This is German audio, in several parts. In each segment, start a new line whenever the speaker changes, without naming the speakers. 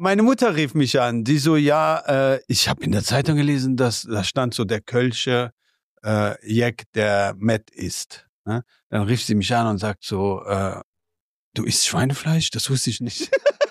Meine Mutter rief mich an, die so, ich habe in der Zeitung gelesen, dass da stand so der Kölsche Jack, der Matt isst. Ne? Dann rief sie mich an und sagt so, du isst Schweinefleisch? Das wusste ich nicht.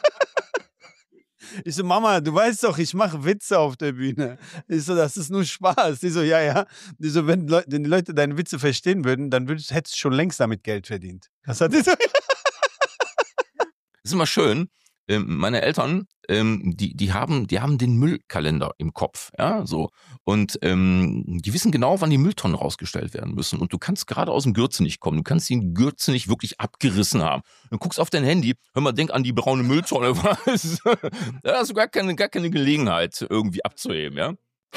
Ich so, Mama, du weißt doch, ich mache Witze auf der Bühne. Ich so, das ist nur Spaß. Die so, ja. Die so, wenn die Leute deine Witze verstehen würden, dann hättest du schon längst damit Geld verdient. Das hat die so.
Das ist immer schön. Meine Eltern, die haben den Müllkalender im Kopf, ja, so. Und die wissen genau, wann die Mülltonnen rausgestellt werden müssen. Und du kannst gerade aus dem Gürze nicht kommen. Du kannst den Gürze nicht wirklich abgerissen haben. Du guckst auf dein Handy, hör mal, denk an die braune Mülltonne. Da hast du gar keine Gelegenheit, irgendwie abzuheben, ja.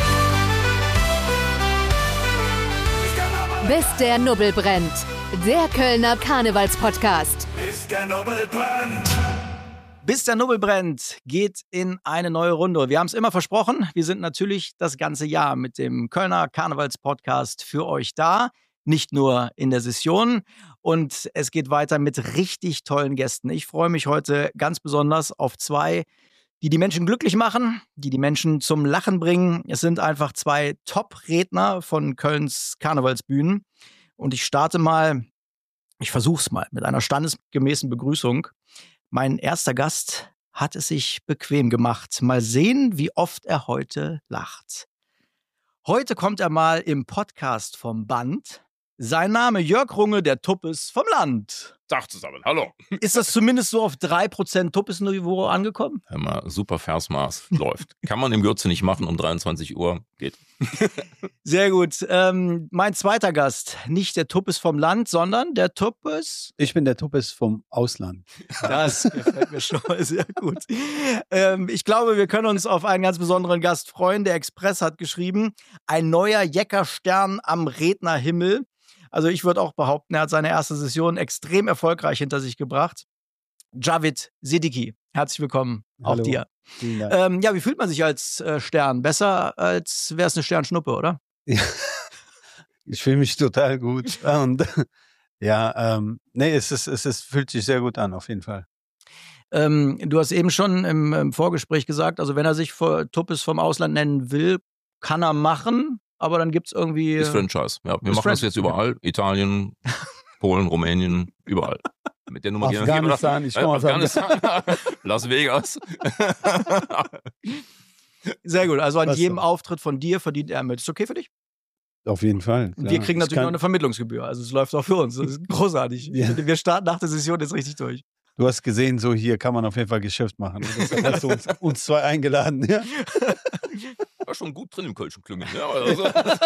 Bis der Nubbel brennt. Der Kölner Karnevalspodcast.
Bis der Nubbel brennt.
Bis der Nubbel brennt geht in eine neue Runde. Wir haben es immer versprochen. Wir sind natürlich das ganze Jahr mit dem Kölner Karnevalspodcast für euch da. Nicht nur in der Session. Und es geht weiter mit richtig tollen Gästen. Ich freue mich heute ganz besonders auf zwei, die Menschen glücklich machen, die Menschen zum Lachen bringen. Es sind einfach zwei Top-Redner von Kölns Karnevalsbühnen. Und ich versuch's mal mit einer standesgemäßen Begrüßung. Mein erster Gast hat es sich bequem gemacht. Mal sehen, wie oft er heute lacht. Heute kommt er mal im Podcast vom Band. Sein Name Jörg Runge, der Tuppes vom Land.
Tag zusammen, hallo.
Ist das zumindest so auf 3% Tuppes-Niveau angekommen?
Hör mal, super Versmaß, läuft. Kann man im Gürze nicht machen um 23 Uhr, geht.
Sehr gut. Mein zweiter Gast, nicht der Tuppes vom Land, sondern der Tuppes...
Ich bin der Tuppes vom Ausland.
Das gefällt mir schon mal sehr gut. Ich glaube, wir können uns auf einen ganz besonderen Gast freuen. Der Express hat geschrieben, ein neuer Jeckerstern am Rednerhimmel. Also ich würde auch behaupten, er hat seine erste Session extrem erfolgreich hinter sich gebracht. Javid Siddiqui, herzlich willkommen.
Hallo.
Auch dir.
Vielen Dank.
Wie fühlt man sich als Stern? Besser, als wäre es eine Sternschnuppe, oder?
Ja. Ich fühle mich total gut. Und es fühlt sich sehr gut an, auf jeden Fall.
Du hast eben schon im Vorgespräch gesagt, also wenn er sich Tuppes vom Ausland nennen will, kann er machen. Aber dann gibt es irgendwie...
Ist Franchise, ja. Wir machen das jetzt überall. Italien, Polen, Rumänien, überall. Mit der Nummer
Afghanistan, ich komme aus
Afghanistan, Las Vegas.
Sehr gut, also an jedem Auftritt von dir verdient er mit. Ist okay für dich?
Auf jeden Fall.
Und wir kriegen natürlich noch eine Vermittlungsgebühr. Also es läuft auch für uns. Das ist großartig.
Ja.
Wir starten nach der Session jetzt richtig durch.
Du hast gesehen, so hier kann man auf jeden Fall Geschäft machen. Deshalb hast du uns zwei eingeladen. Ja?
War schon gut drin im Kölschen Klüngel. Ja, also,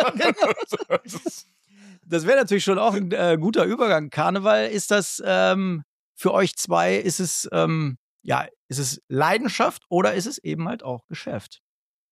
Das wäre natürlich schon auch ein guter Übergang. Karneval, ist das für euch zwei, ist es Leidenschaft oder ist es eben halt auch Geschäft?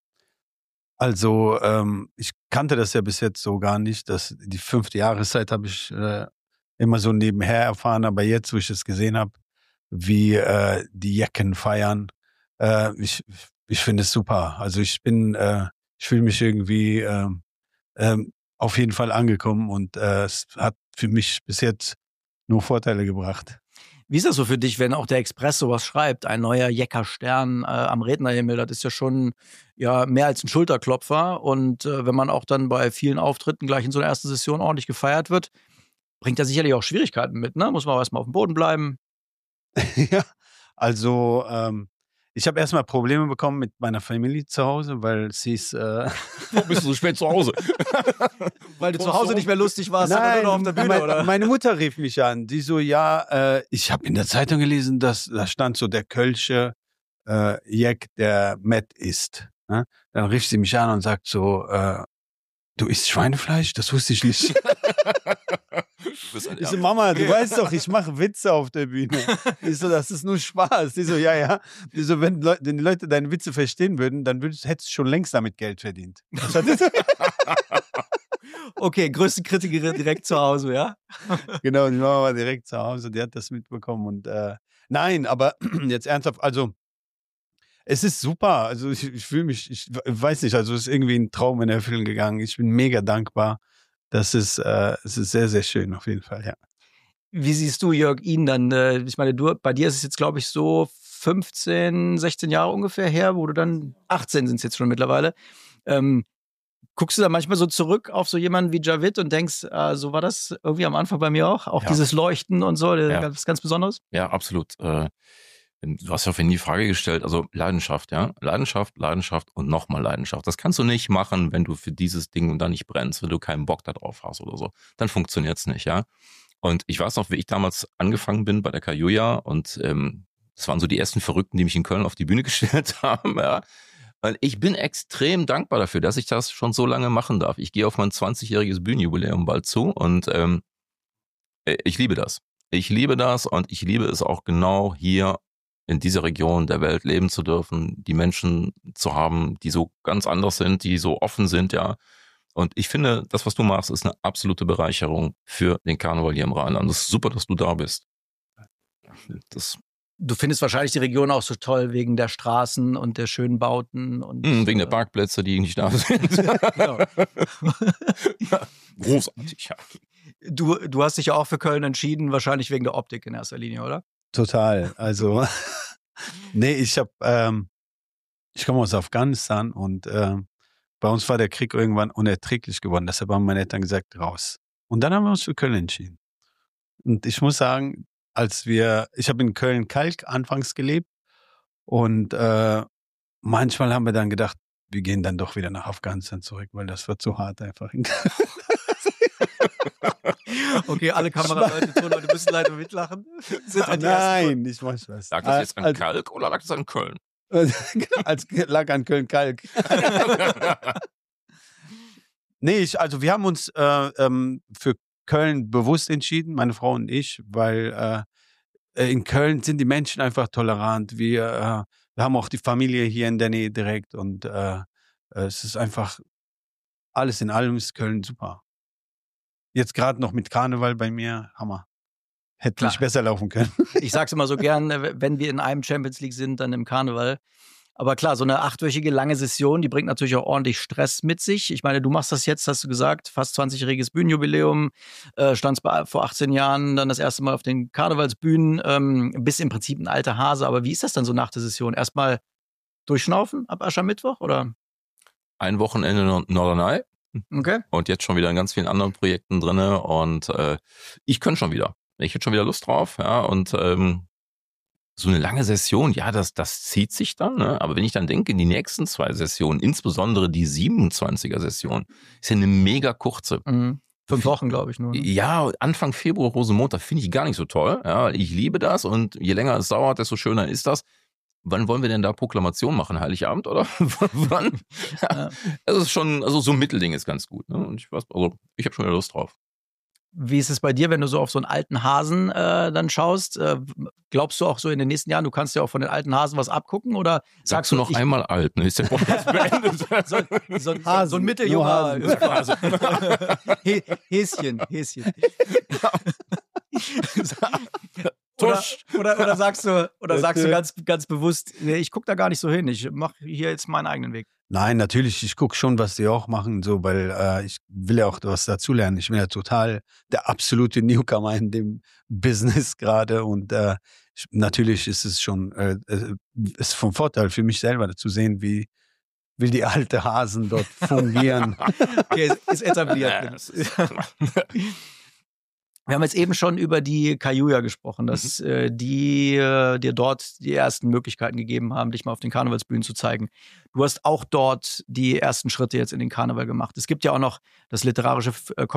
Also ich kannte das ja bis jetzt so gar nicht. Die 5. Jahreszeit habe ich immer so nebenher erfahren. Aber jetzt, wo ich es gesehen habe, wie die Jecken feiern, ich finde es super. Also ich fühle mich irgendwie auf jeden Fall angekommen und es hat für mich bis jetzt nur Vorteile gebracht.
Wie ist das so für dich, wenn auch der Express sowas schreibt, ein neuer Jeckerstern am Rednerhimmel? Das ist ja schon mehr als ein Schulterklopfer. Und wenn man auch dann bei vielen Auftritten gleich in so einer ersten Session ordentlich gefeiert wird, bringt er sicherlich auch Schwierigkeiten mit, ne? Muss man erstmal auf dem Boden bleiben.
Ja, also ich habe erstmal Probleme bekommen mit meiner Familie zu Hause, weil sie ist...
Warum bist du so spät zu Hause?
Weil du zu Hause nicht mehr lustig warst,
Nein,
sondern nur noch auf der Bühne, oder?
Meine Mutter rief mich an, die so, ich habe in der Zeitung gelesen, dass da stand so der Kölsche Jack, der Matt isst. Ne? Dann rief sie mich an und sagt so, du isst Schweinefleisch? Das wusste ich nicht. Ich so, Mama, du weißt doch, ich mache Witze auf der Bühne. Ich so, das ist nur Spaß. Die so, ja. Die so, wenn die Leute deine Witze verstehen würden, dann hättest du schon längst damit Geld verdient.
Okay, größte Kritikerin direkt zu Hause, ja?
Genau, die Mama war direkt zu Hause, die hat das mitbekommen. Und nein, aber jetzt ernsthaft, also es ist super. Also ich fühle mich, ich weiß nicht, also es ist irgendwie ein Traum in Erfüllung gegangen. Ich bin mega dankbar. Es ist sehr, sehr schön auf jeden Fall, ja.
Wie siehst du, Jörg, ihn dann? Ich meine, bei dir ist es jetzt, glaube ich, so 15, 16 Jahre ungefähr her, wo du dann, 18 sind es jetzt schon mittlerweile, guckst du da manchmal so zurück auf so jemanden wie Javid und denkst, so war das irgendwie am Anfang bei mir auch dieses Leuchten und so, was ganz Besonderes?
Ja, absolut. Du hast ja vorhin die Frage gestellt, also Leidenschaft, ja. Leidenschaft und nochmal Leidenschaft. Das kannst du nicht machen, wenn du für dieses Ding da nicht brennst, wenn du keinen Bock da drauf hast oder so. Dann funktioniert's nicht, ja. Und ich weiß noch, wie ich damals angefangen bin bei der Kajuja und das waren so die ersten Verrückten, die mich in Köln auf die Bühne gestellt haben, ja. Weil ich bin extrem dankbar dafür, dass ich das schon so lange machen darf. Ich gehe auf mein 20-jähriges Bühnenjubiläum bald zu und ich liebe das. Ich liebe das und ich liebe es auch genau hier in dieser Region der Welt leben zu dürfen, die Menschen zu haben, die so ganz anders sind, die so offen sind, ja. Und ich finde, das, was du machst, ist eine absolute Bereicherung für den Karneval hier im Rheinland. Das ist super, dass du da bist.
Du findest wahrscheinlich die Region auch so toll wegen der Straßen und der schönen Bauten. Und
wegen der Parkplätze, die nicht da sind.
Genau.
Großartig, ja.
Du hast dich ja auch für Köln entschieden, wahrscheinlich wegen der Optik in erster Linie, oder?
Total. Also, nee, ich komme aus Afghanistan und bei uns war der Krieg irgendwann unerträglich geworden. Deshalb haben meine Eltern gesagt, raus. Und dann haben wir uns für Köln entschieden. Und ich muss sagen, ich habe in Köln-Kalk anfangs gelebt und manchmal haben wir dann gedacht, wir gehen dann doch wieder nach Afghanistan zurück, weil das wird zu hart einfach.
Okay, alle Kameraleute, Tonleute müssen leider mitlachen.
Nein, ich mach was.
Lag das jetzt an Kalk oder lag das an Köln?
Lag an Köln-Kalk. Nee, wir haben uns für Köln bewusst entschieden, meine Frau und ich, weil in Köln sind die Menschen einfach tolerant. Wir haben auch die Familie hier in der Nähe direkt und es ist einfach, alles in allem ist Köln super. Jetzt gerade noch mit Karneval bei mir, Hammer. Hätte nicht besser laufen können.
Ich sag's immer so gern, wenn wir in einem Champions League sind, dann im Karneval. Aber klar, so eine 8-wöchige lange Session, die bringt natürlich auch ordentlich Stress mit sich. Ich meine, du machst das jetzt, hast du gesagt, fast 20-jähriges Bühnenjubiläum, standst vor 18 Jahren dann das erste Mal auf den Karnevalsbühnen, bist im Prinzip ein alter Hase. Aber wie ist das dann so nach der Session? Erstmal durchschnaufen ab Aschermittwoch, oder?
Ein Wochenende Norderney.
Okay.
Und jetzt schon wieder in ganz vielen anderen Projekten drin. Und ich könnte schon wieder. Ich hätte schon wieder Lust drauf, ja. Und so eine lange Session, ja, das zieht sich dann, ne? Aber wenn ich dann denke, die nächsten 2 Sessionen, insbesondere die 27er-Session, ist ja eine mega kurze.
5 Wochen, glaube ich, nur. Ne?
Ja, Anfang Februar, Rosenmontag, finde ich gar nicht so toll. Ja, ich liebe das und je länger es dauert, desto schöner ist das. Wann wollen wir denn da Proklamation machen? Heiligabend, oder? Wann? Ja. Es ist schon, also so ein Mittelding ist ganz gut. Ne? Und ich habe schon wieder Lust drauf.
Wie ist es bei dir, wenn du so auf so einen alten Hasen dann schaust? Glaubst du auch so in den nächsten Jahren, du kannst ja auch von den alten Hasen was abgucken? Oder
sagst du noch einmal alt? Ne? Ist der Podcast beendet?
so ein mitteljunger Häschen. Oder sagst du ganz bewusst, nee, ich gucke da gar nicht so hin, ich mache hier jetzt meinen eigenen Weg.
Nein, natürlich, ich gucke schon, was die auch machen, so, weil ich will ja auch was dazulernen. Ich bin ja total der absolute Newcomer in dem Business gerade und natürlich ist es schon ist vom Vorteil für mich selber zu sehen, wie die alten Hasen dort fungieren.
Okay, ist etabliert. Wir haben jetzt eben schon über die Kajuja gesprochen, dass die dir dort die ersten Möglichkeiten gegeben haben, dich mal auf den Karnevalsbühnen zu zeigen. Du hast auch dort die ersten Schritte jetzt in den Karneval gemacht. Es gibt ja auch noch das literarische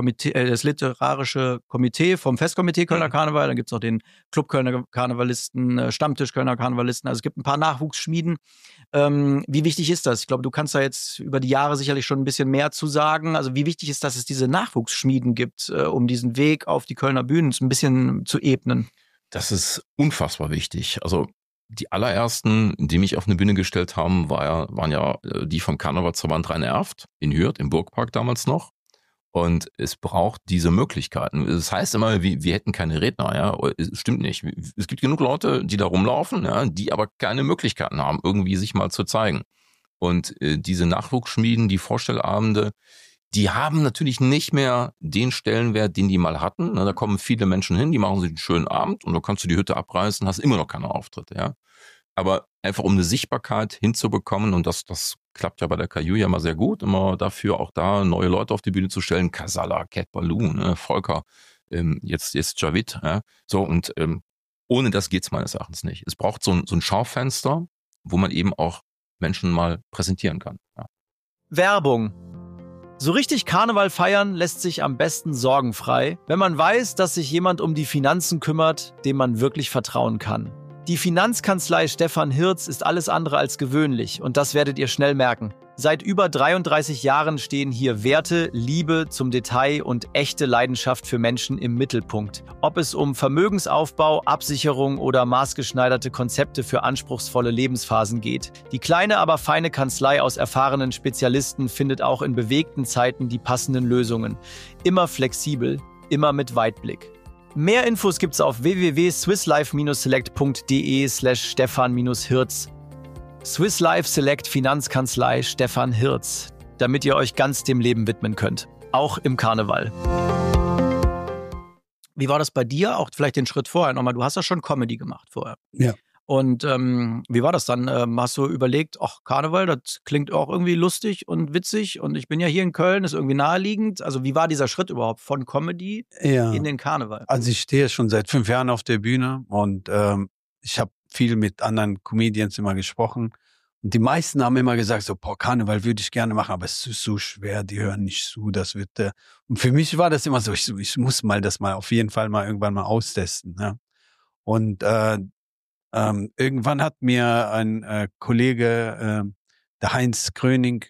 Komitee vom Festkomitee Kölner Karneval. Dann gibt es auch den Club Kölner Karnevalisten, Stammtisch Kölner Karnevalisten. Also es gibt ein paar Nachwuchsschmieden. Wie wichtig ist das? Ich glaube, du kannst da jetzt über die Jahre sicherlich schon ein bisschen mehr zu sagen. Also wie wichtig ist, dass es diese Nachwuchsschmieden gibt, um diesen Weg auf die Kölner Bühnen ein bisschen zu ebnen?
Das ist unfassbar wichtig. Also die allerersten, die mich auf eine Bühne gestellt haben, waren ja die vom Karnevalsverband Rhein-Erft in Hürth, im Burgpark damals noch. Und es braucht diese Möglichkeiten. Das heißt immer, wir hätten keine Redner, ja. Es stimmt nicht. Es gibt genug Leute, die da rumlaufen, ja, die aber keine Möglichkeiten haben, irgendwie sich mal zu zeigen. Und diese Nachwuchsschmieden, die Vorstellabende, die haben natürlich nicht mehr den Stellenwert, den die mal hatten. Da kommen viele Menschen hin, die machen sich einen schönen Abend und dann kannst du die Hütte abreißen, hast immer noch keine Auftritte, ja. Aber einfach um eine Sichtbarkeit hinzubekommen, und das klappt ja bei der KU ja mal sehr gut, immer dafür auch da neue Leute auf die Bühne zu stellen, Casala, Cat Ballou, ne, Volker, jetzt Javid, ja, so, und ohne das geht's meines Erachtens nicht. Es braucht so ein Schaufenster, wo man eben auch Menschen mal präsentieren kann. Ja.
Werbung. So richtig Karneval feiern lässt sich am besten sorgenfrei, wenn man weiß, dass sich jemand um die Finanzen kümmert, dem man wirklich vertrauen kann. Die Finanzkanzlei Stefan Hirz ist alles andere als gewöhnlich und das werdet ihr schnell merken. Seit über 33 Jahren stehen hier Werte, Liebe zum Detail und echte Leidenschaft für Menschen im Mittelpunkt. Ob es um Vermögensaufbau, Absicherung oder maßgeschneiderte Konzepte für anspruchsvolle Lebensphasen geht. Die kleine, aber feine Kanzlei aus erfahrenen Spezialisten findet auch in bewegten Zeiten die passenden Lösungen. Immer flexibel, immer mit Weitblick. Mehr Infos gibt's auf www.swisslife-select.de/Stefan-Hirz. Swiss Life Select Finanzkanzlei Stefan Hirz, damit ihr euch ganz dem Leben widmen könnt, auch im Karneval. Wie war das bei dir? Auch vielleicht den Schritt vorher nochmal. Du hast ja schon Comedy gemacht vorher.
Ja.
Und wie war das dann? Hast du überlegt, ach, Karneval, das klingt auch irgendwie lustig und witzig und ich bin ja hier in Köln, ist irgendwie naheliegend. Also wie war dieser Schritt überhaupt von Comedy in den Karneval?
Also ich stehe schon seit 5 Jahren auf der Bühne und ich habe viel mit anderen Comedians immer gesprochen. Und die meisten haben immer gesagt, so, boah, Karneval würde ich gerne machen, aber es ist so schwer, die hören nicht zu, das wird... Und für mich war das immer so, ich muss das mal auf jeden Fall mal irgendwann mal austesten. Ja. Und irgendwann hat mir ein Kollege, der Heinz Kröning,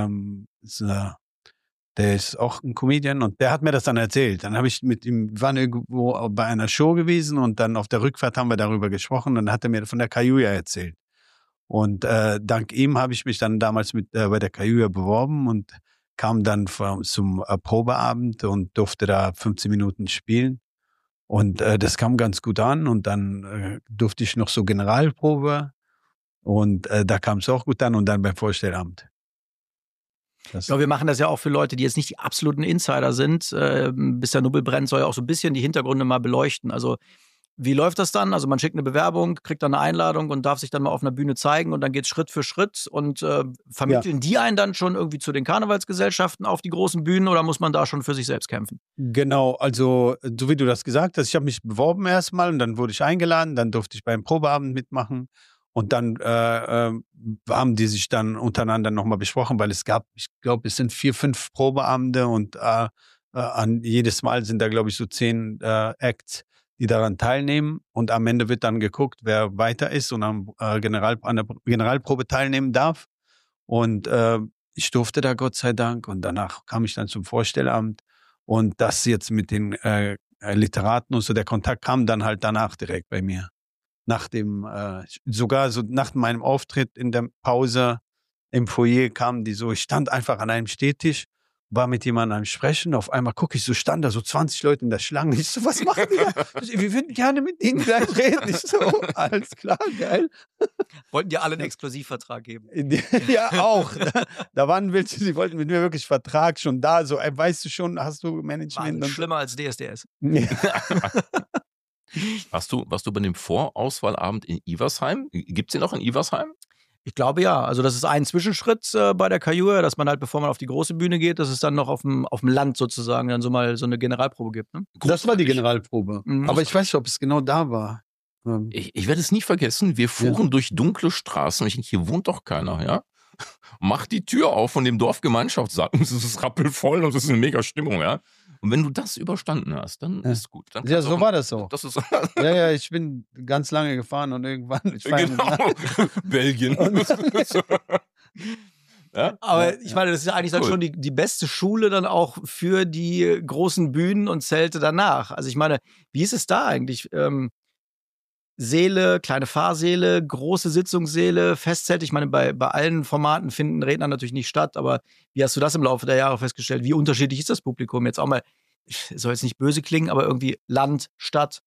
der ist auch ein Comedian und der hat mir das dann erzählt. Dann habe ich mit ihm, wir waren irgendwo bei einer Show gewesen und dann auf der Rückfahrt haben wir darüber gesprochen und dann hat er mir von der Kajuja erzählt. Und dank ihm habe ich mich dann damals bei der Kajuja beworben und kam dann zum Probeabend und durfte da 15 Minuten spielen. Und das kam ganz gut an und dann durfte ich noch so Generalprobe und da kam es auch gut an und dann beim Vorstellamt.
Ja, wir machen das ja auch für Leute, die jetzt nicht die absoluten Insider sind. Bis der Nubbel brennt, soll ja auch so ein bisschen die Hintergründe mal beleuchten. Also wie läuft das dann? Also man schickt eine Bewerbung, kriegt dann eine Einladung und darf sich dann mal auf einer Bühne zeigen und dann geht's Schritt für Schritt und vermitteln die einen dann schon irgendwie zu den Karnevalsgesellschaften auf die großen Bühnen oder muss man da schon für sich selbst kämpfen?
Genau, also so wie du das gesagt hast, ich habe mich beworben erstmal und dann wurde ich eingeladen, dann durfte ich beim Probeabend mitmachen und dann haben die sich dann untereinander nochmal besprochen, weil es gab, ich glaube, es sind 4, 5 Probeabende und an jedes Mal sind da, glaube ich, so 10 Acts, die daran teilnehmen und am Ende wird dann geguckt, wer weiter ist und an der Generalprobe teilnehmen darf und ich durfte da Gott sei Dank und danach kam ich dann zum Vorstellamt und das jetzt mit den Literaten und so, der Kontakt kam dann halt danach direkt bei mir. Nach dem, sogar so nach meinem Auftritt in der Pause im Foyer kamen die so, ich stand einfach an einem Stehtisch, war mit jemandem am Sprechen, auf einmal gucke ich so, stand da so 20 Leute in der Schlange, ich so, was machen die da? Wir würden gerne mit denen gleich reden. Ich so, alles klar, geil.
Wollten dir alle einen Exklusivvertrag geben?
Ja, auch. Da waren welche, die wollten mit mir wirklich Vertrag schon da, so, weißt du schon, hast du Management?
Schlimmer als DSDS.
Ja.
Warst du bei dem Vorauswahlabend in Iversheim? Gibt's den noch in Iversheim?
Ich glaube ja. Also das ist ein Zwischenschritt bei der Kajuja, dass man halt, bevor man auf die große Bühne geht, dass es dann noch auf dem Land sozusagen dann so mal so eine Generalprobe gibt. Ne?
Das war die Generalprobe.
Mhm.
Aber ich weiß nicht, ob es genau da war.
Ich werde es nie vergessen. Wir fuhren durch dunkle Straßen. Ich denke, hier wohnt doch keiner, ja? Mach die Tür auf von dem Dorfgemeinschaftssaal. Es ist rappelvoll und es ist eine mega Stimmung, ja? Und wenn du das überstanden hast, dann ist gut. Dann
ja, so war das auch.
Das ist
ja, ich bin ganz lange gefahren und irgendwann...
Genau, Belgien.
Ja? Aber ich meine, das ist ja eigentlich dann schon die beste Schule dann auch für die großen Bühnen und Zelte danach. Also ich meine, wie ist es da eigentlich? Säle, kleine Fahrsäle, große Sitzungssäle, Festzelte. Ich meine, bei allen Formaten finden Redner natürlich nicht statt, aber wie hast du das im Laufe der Jahre festgestellt? Wie unterschiedlich ist das Publikum? Jetzt auch mal, soll jetzt nicht böse klingen, aber irgendwie Land, Stadt.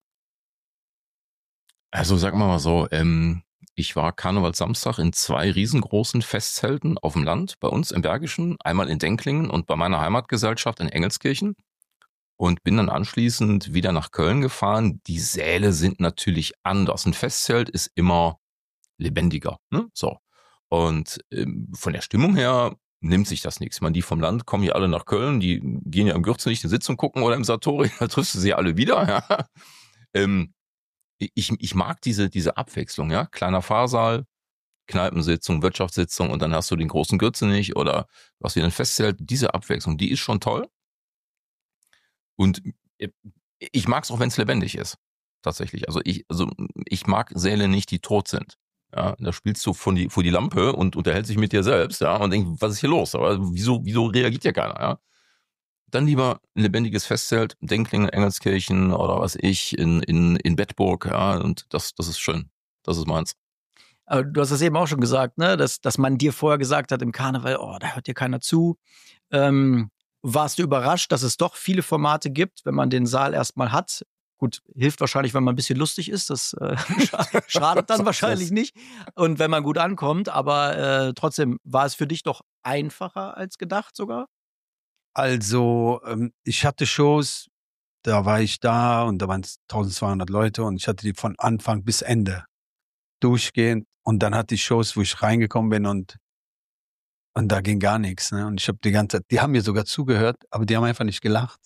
Also sagen wir mal so, ich war Karnevalssamstag in 2 riesengroßen Festzelten auf dem Land, bei uns im Bergischen, einmal in Denklingen und bei meiner Heimatgesellschaft in Engelskirchen. Und bin dann anschließend wieder nach Köln gefahren. Die Säle sind natürlich anders. Ein Festzelt ist immer lebendiger. Ne? So. Und von der Stimmung her nimmt sich das nichts. Ich meine, die vom Land kommen hier alle nach Köln, die gehen ja im Gürzenich eine Sitzung gucken oder im Satori, da triffst du sie alle wieder. Ja. Ich mag diese Abwechslung, ja. Kleiner Pfarrsaal, Kneipensitzung, Wirtschaftssitzung und dann hast du den großen Gürzenich oder was wir dann festzählt, diese Abwechslung, die ist schon toll. Und ich mag es auch, wenn es lebendig ist. Tatsächlich. Also ich mag Säle nicht, die tot sind. Ja, da spielst du vor die Lampe und unterhältst dich mit dir selbst, ja, und denkst, was ist hier los? Aber wieso reagiert hier keiner, ja? Dann lieber ein lebendiges Festzelt, Denklingen, Engelskirchen oder was in Bedburg, ja, und das ist schön. Das ist meins.
Aber du hast es eben auch schon gesagt, ne, dass man dir vorher gesagt hat im Karneval, oh, da hört dir keiner zu. Warst du überrascht, dass es doch viele Formate gibt, wenn man den Saal erstmal hat? Gut, hilft wahrscheinlich, wenn man ein bisschen lustig ist. Das schadet dann wahrscheinlich nicht. Und wenn man gut ankommt. Aber trotzdem, war es für dich doch einfacher als gedacht sogar?
Also, ich hatte Shows, da war ich da und da waren es 1200 Leute und ich hatte die von Anfang bis Ende durchgehend. Und dann hatte ich Shows, wo ich reingekommen bin und da ging gar nichts. Ne? Und ich habe die ganze Zeit, die haben mir sogar zugehört, aber die haben einfach nicht gelacht.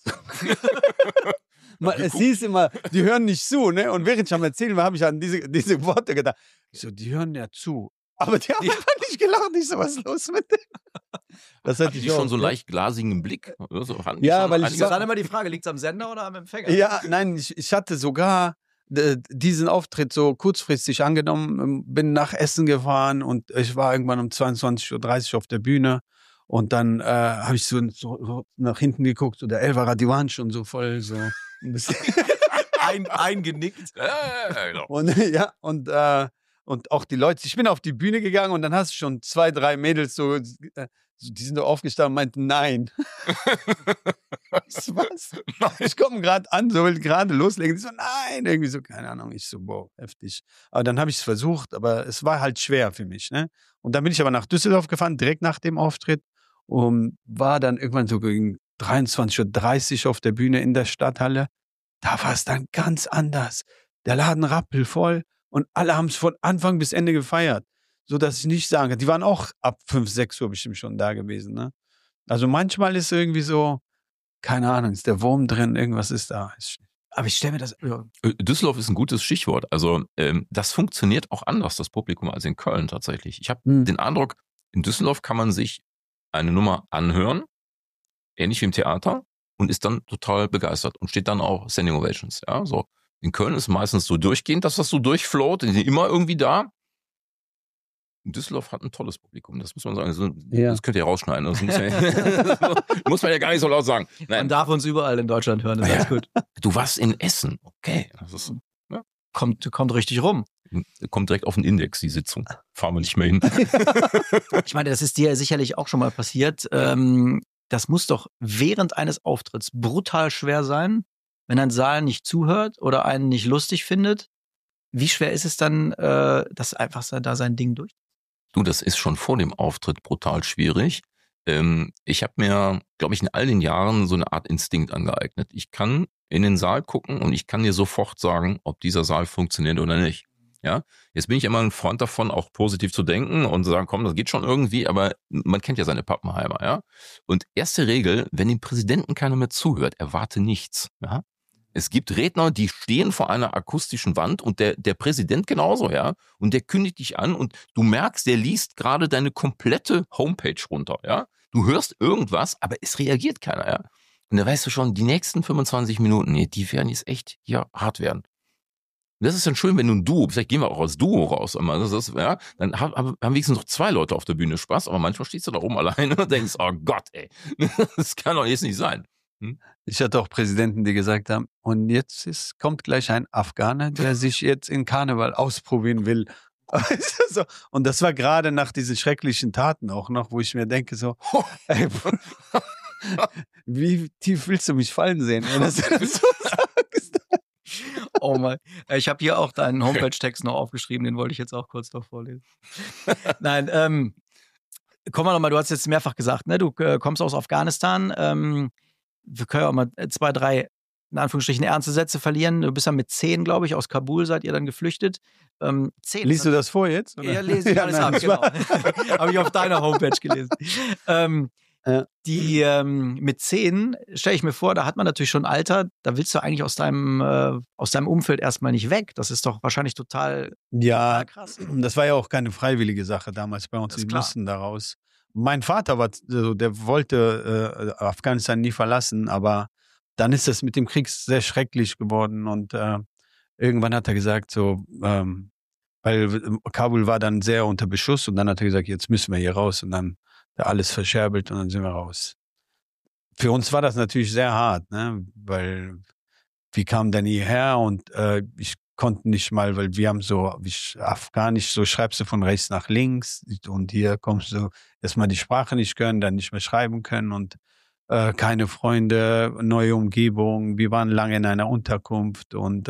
Es hieß immer, die hören nicht zu, ne? Und während ich am Erzählen war, habe ich an diese Worte gedacht. Ich so, die hören ja zu. Aber die haben einfach nicht gelacht. Ich so, was ist los mit denen? Das hatte ich
die
auch,
schon so
ne?
leicht glasigen Blick.
Ja, weil ich
Das ist dann immer die Frage, liegt es am Sender oder am Empfänger?
Ja, nein, ich hatte sogar diesen Auftritt so kurzfristig angenommen, bin nach Essen gefahren und ich war irgendwann um 22:30 Uhr auf der Bühne. Und dann habe ich so nach hinten geguckt, so der Elva Radivan schon so voll so ein bisschen
eingenickt.
Genau.
und ja und auch die Leute. Ich bin auf die Bühne gegangen und dann hast du schon 2, 3 Mädels so die sind da aufgestanden und meinten nein. Was? Ich komme gerade an, so will gerade loslegen. Die so nein, irgendwie so keine Ahnung. Ich so boah, heftig. Aber dann habe ich es versucht, aber es war halt schwer für mich, ne? Und dann bin ich aber nach Düsseldorf gefahren, direkt nach dem Auftritt. Und war dann irgendwann so gegen 23:30 Uhr auf der Bühne in der Stadthalle. Da war es dann ganz anders. Der Laden rappelvoll und alle haben es von Anfang bis Ende gefeiert. So dass ich nicht sagen kann, die waren auch ab 5, 6 Uhr bestimmt schon da gewesen. Ne? Also manchmal ist irgendwie so, keine Ahnung, ist der Wurm drin, irgendwas ist da.
Aber ich stelle mir das... Ja.
Düsseldorf ist ein gutes Stichwort. Also das funktioniert auch anders, das Publikum, als in Köln tatsächlich. Ich habe den Eindruck, in Düsseldorf kann man sich eine Nummer anhören, ähnlich wie im Theater, und ist dann total begeistert und steht dann auch Standing Ovations. Ja, so. In Köln ist meistens so durchgehend, dass das so durchfloat, die sind immer irgendwie da. Düsseldorf hat ein tolles Publikum, das muss man sagen. Das könnt ihr rausschneiden. Das muss man ja gar nicht so laut sagen. Nein.
Man darf uns überall in Deutschland hören, das ist alles gut.
Du warst in Essen, okay. Das ist, ja.
Kommt richtig rum.
Kommt direkt auf den Index, die Sitzung. Fahren wir nicht mehr hin.
Ich meine, das ist dir sicherlich auch schon mal passiert. Das muss doch während eines Auftritts brutal schwer sein, wenn ein Saal nicht zuhört oder einen nicht lustig findet. Wie schwer ist es dann, dass einfach da sein Ding durch?
Du, das ist schon vor dem Auftritt brutal schwierig. Ich habe mir, glaube ich, in all den Jahren so eine Art Instinkt angeeignet. Ich kann in den Saal gucken und ich kann dir sofort sagen, ob dieser Saal funktioniert oder nicht. Ja, jetzt bin ich immer ein Freund davon, auch positiv zu denken und zu sagen, komm, das geht schon irgendwie, aber man kennt ja seine Pappenheimer, ja. Und erste Regel, wenn dem Präsidenten keiner mehr zuhört, erwarte nichts, ja. Es gibt Redner, die stehen vor einer akustischen Wand und der Präsident genauso, ja. Und der kündigt dich an und du merkst, der liest gerade deine komplette Homepage runter, ja. Du hörst irgendwas, aber es reagiert keiner, ja. Und da weißt du schon, die nächsten 25 Minuten, nee, die werden jetzt echt hier hart werden. Und das ist dann schön, wenn du ein Duo, vielleicht gehen wir auch als Duo raus, ja, dann haben wenigstens noch 2 Leute auf der Bühne Spaß, aber manchmal stehst du da oben alleine und denkst, oh Gott, ey, das kann doch jetzt nicht sein.
Ich hatte auch Präsidenten, die gesagt haben, und jetzt kommt gleich ein Afghaner, der sich jetzt in Karneval ausprobieren will. Und das war gerade nach diesen schrecklichen Taten auch noch, wo ich mir denke so, ey, wie tief willst du mich fallen sehen? Wenn das so sagst?
Oh mein, ich habe hier auch deinen Homepage-Text noch aufgeschrieben, den wollte ich jetzt auch kurz noch vorlesen. Nein, kommen wir nochmal, du hast jetzt mehrfach gesagt, ne? Du kommst aus Afghanistan, wir können auch mal 2, 3 in Anführungsstrichen ernste Sätze verlieren. Du bist ja mit 10, glaube ich, aus Kabul seid ihr dann geflüchtet. 10.
Liest du das vor jetzt? Oder?
Ja, lese ich alles ab, genau. Habe ich auf deiner Homepage gelesen. Mit 10, stelle ich mir vor, da hat man natürlich schon ein Alter, da willst du eigentlich aus deinem Umfeld erstmal nicht weg. Das ist doch wahrscheinlich total krass.
Das war ja auch keine freiwillige Sache damals bei uns. Wir mussten da raus. Mein Vater der wollte Afghanistan nie verlassen, aber dann ist das mit dem Krieg sehr schrecklich geworden und irgendwann hat er gesagt, weil Kabul war dann sehr unter Beschuss und dann hat er gesagt, jetzt müssen wir hier raus und dann alles verscherbelt und dann sind wir raus. Für uns war das natürlich sehr hart, ne? Weil wir kamen dann hierher und ich konnte nicht mal, weil wir haben Afghanisch, so schreibst du von rechts nach links und hier kommst du erstmal die Sprache nicht können, dann nicht mehr schreiben können und keine Freunde, neue Umgebung. Wir waren lange in einer Unterkunft und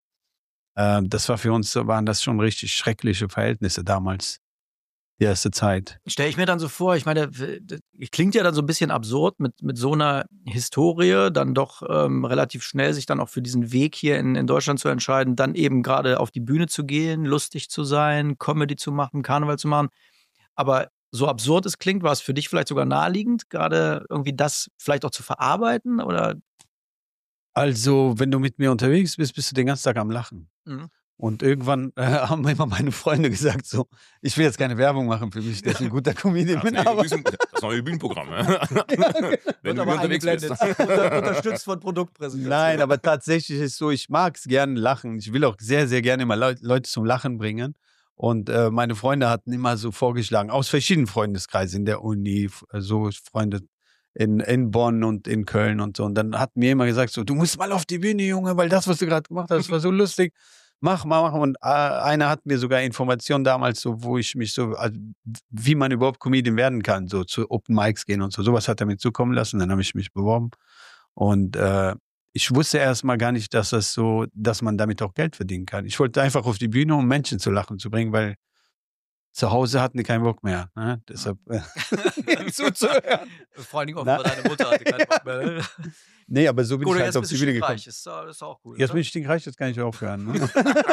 das war für uns, waren das schon richtig schreckliche Verhältnisse damals. Die erste Zeit.
Stelle ich mir dann so vor, ich meine, klingt ja dann so ein bisschen absurd mit so einer Historie, dann doch relativ schnell sich dann auch für diesen Weg hier in Deutschland zu entscheiden, dann eben gerade auf die Bühne zu gehen, lustig zu sein, Comedy zu machen, Karneval zu machen. Aber so absurd es klingt, war es für dich vielleicht sogar naheliegend, gerade irgendwie das vielleicht auch zu verarbeiten? Oder?
Also, wenn du mit mir unterwegs bist, bist du den ganzen Tag am Lachen. Mhm. Und irgendwann haben immer meine Freunde gesagt so, ich will jetzt keine Werbung machen für mich, dass ich ein guter Comedian bin.
Das neue Bühnenprogramm. Wenn du unterwegs bist.
Unterstützt von Produktpräsentation.
Nein, aber tatsächlich ist so, ich mag es gerne lachen. Ich will auch sehr, sehr gerne immer Leute zum Lachen bringen. Und meine Freunde hatten immer so vorgeschlagen, aus verschiedenen Freundeskreisen in der Uni, so Freunde in Bonn und in Köln und so. Und dann hat mir immer gesagt so, du musst mal auf die Bühne, Junge, weil das, was du gerade gemacht hast, das war so lustig. Mach. Und einer hat mir sogar Informationen damals, so, wo ich mich so, also, wie man überhaupt Comedian werden kann, so zu Open Mics gehen und so. Sowas hat er mir zukommen lassen, dann habe ich mich beworben. Und ich wusste erst mal gar nicht, dass man damit auch Geld verdienen kann. Ich wollte einfach auf die Bühne, um Menschen zu lachen zu bringen, weil zu Hause hatten die keinen Bock mehr. Ne? Deshalb zuzuhören.
Vor allen Dingen auch deine Mutter hatte keinen Bock mehr.
Nee, aber so bin ich halt auf die Bühne gekommen.
Ist auch gut.
Jetzt bin ich stinkreich, jetzt kann ich aufhören. Ne?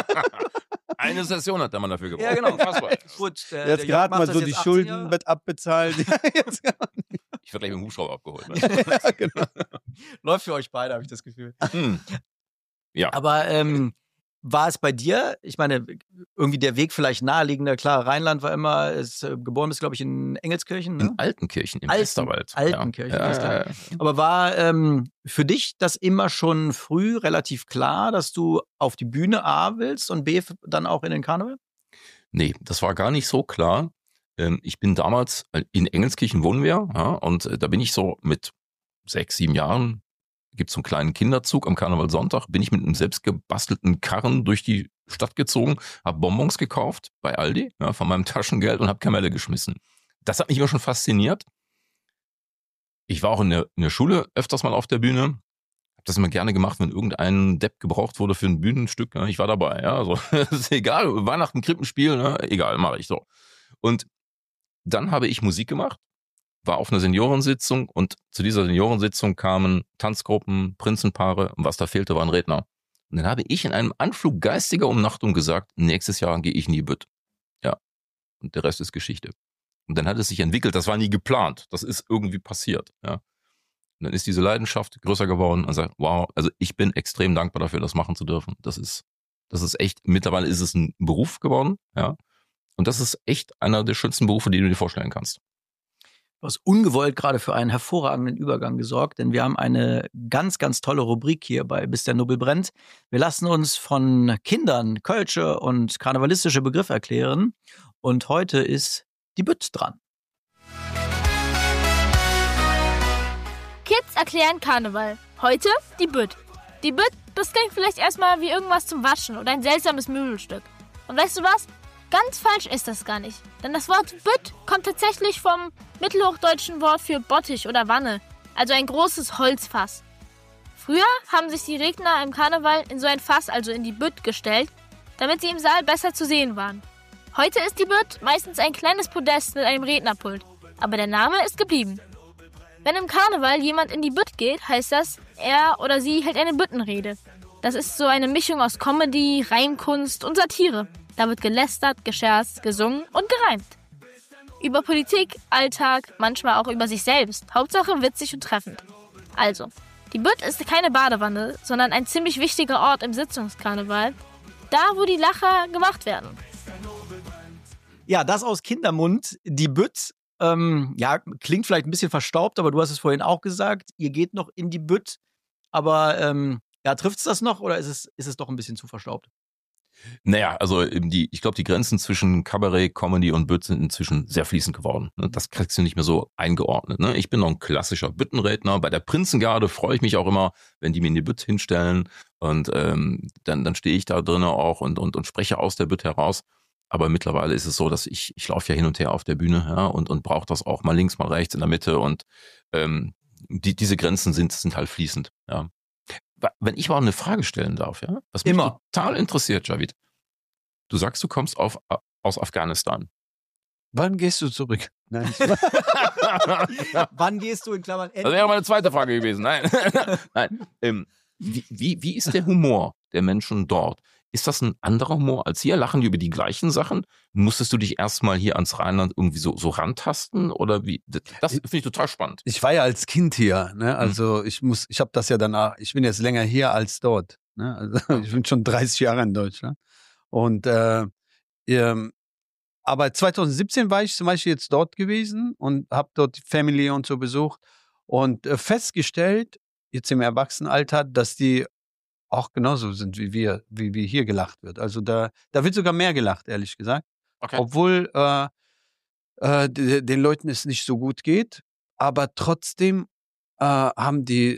Eine Session hat der Mann dafür gebraucht.
Ja, genau. Gut,
jetzt gerade mal so die Schulden abbezahlt.
Ich werde gleich mit dem Hubschrauber abgeholt.
Ja, genau.
Läuft für euch beide, habe ich das Gefühl.
Ja.
Aber war es bei dir, ich meine, irgendwie der Weg vielleicht naheliegender, klar, Rheinland war immer, geboren bist, glaube ich, in Engelskirchen, ne?
In Altenkirchen, im Westerwald.
Altenkirchen,
ja.
Aber war für dich das immer schon früh relativ klar, dass du auf die Bühne A willst und B dann auch in den Karneval?
Nee, das war gar nicht so klar. Ich bin damals, in Engelskirchen wohnen wir, ja, und da bin ich so mit 6, 7 Jahren, gibt es so einen kleinen Kinderzug am Karnevalssonntag, bin ich mit einem selbstgebastelten Karren durch die Stadt gezogen, habe Bonbons gekauft bei Aldi, ja, von meinem Taschengeld und habe Kamelle geschmissen. Das hat mich immer schon fasziniert. Ich war auch in der Schule öfters mal auf der Bühne, habe das immer gerne gemacht, wenn irgendein Depp gebraucht wurde für ein Bühnenstück. Ja, ich war dabei, ja, also ist egal, Weihnachten, Krippenspiel, ne, egal, mache ich so. Und dann habe ich Musik gemacht, war auf einer Seniorensitzung und zu dieser Seniorensitzung kamen Tanzgruppen, Prinzenpaare und was da fehlte, war ein Redner. Und dann habe ich in einem Anflug geistiger Umnachtung gesagt, nächstes Jahr gehe ich in die Bütt. Ja, und der Rest ist Geschichte. Und dann hat es sich entwickelt, das war nie geplant, das ist irgendwie passiert. Ja. Und dann ist diese Leidenschaft größer geworden und sagt, wow, also ich bin extrem dankbar dafür, das machen zu dürfen. Das ist echt, mittlerweile ist es ein Beruf geworden, ja. Und das ist echt einer der schönsten Berufe, die du dir vorstellen kannst.
Du hast ungewollt gerade für einen hervorragenden Übergang gesorgt, denn wir haben eine ganz, ganz tolle Rubrik hier bei Bis der Nubbel brennt. Wir lassen uns von Kindern kölsche und karnevalistische Begriffe erklären. Und heute ist die Bütt dran.
Kids erklären Karneval. Heute die Bütt. Die Bütt, das klingt vielleicht erstmal wie irgendwas zum Waschen oder ein seltsames Möbelstück. Und weißt du was? Ganz falsch ist das gar nicht. Denn das Wort Bütt kommt tatsächlich vom mittelhochdeutschen Wort für Bottich oder Wanne, also ein großes Holzfass. Früher haben sich die Redner im Karneval in so ein Fass, also in die Bütt, gestellt, damit sie im Saal besser zu sehen waren. Heute ist die Bütt meistens ein kleines Podest mit einem Rednerpult, aber der Name ist geblieben. Wenn im Karneval jemand in die Bütt geht, heißt das, er oder sie hält eine Büttenrede. Das ist so eine Mischung aus Comedy, Reimkunst und Satire. Da wird gelästert, gescherzt, gesungen und gereimt. Über Politik, Alltag, manchmal auch über sich selbst. Hauptsache witzig und treffend. Also, die Bütt ist keine Badewanne, sondern ein ziemlich wichtiger Ort im Sitzungskarneval. Da, wo die Lacher gemacht werden.
Ja, das aus Kindermund, die Bütt. Klingt vielleicht ein bisschen verstaubt, aber du hast es vorhin auch gesagt. Ihr geht noch in die Bütt. Aber trifft es das noch oder ist es doch ein bisschen zu verstaubt?
Naja, also ich glaube, die Grenzen zwischen Kabarett, Comedy und Bütt sind inzwischen sehr fließend geworden. Das kriegst du nicht mehr so eingeordnet. Ich bin noch ein klassischer Büttenredner. Bei der Prinzengarde freue ich mich auch immer, wenn die mir in die Bütt hinstellen. Und dann stehe ich da drinnen auch und spreche aus der Bütt heraus. Aber mittlerweile ist es so, dass ich laufe ja hin und her auf der Bühne, ja, und brauche das auch mal links, mal rechts, in der Mitte. Und diese Grenzen sind halt fließend. Ja. Wenn ich mal eine Frage stellen darf, ja, was mich total interessiert, Javid. Du sagst, du kommst aus Afghanistan.
Wann gehst du zurück? Nein.
Wann gehst du in Klammern?
Das wäre meine zweite Frage gewesen. Nein. Nein. Wie ist der Humor der Menschen dort? Ist das ein anderer Humor als hier? Lachen die über die gleichen Sachen? Musstest du dich erstmal hier ans Rheinland irgendwie so rantasten? Oder wie? Das finde ich total spannend.
Ich war ja als Kind hier, ne? Also ich habe das ja danach, ich bin jetzt länger hier als dort. Ne? Also ich bin schon 30 Jahre in Deutschland. Und aber 2017 war ich zum Beispiel jetzt dort gewesen und habe dort die Family und so besucht und festgestellt, jetzt im Erwachsenenalter, dass die auch genauso sind wie wir hier gelacht wird. Also da wird sogar mehr gelacht, ehrlich gesagt.
Okay.
Obwohl den Leuten es nicht so gut geht, aber trotzdem haben die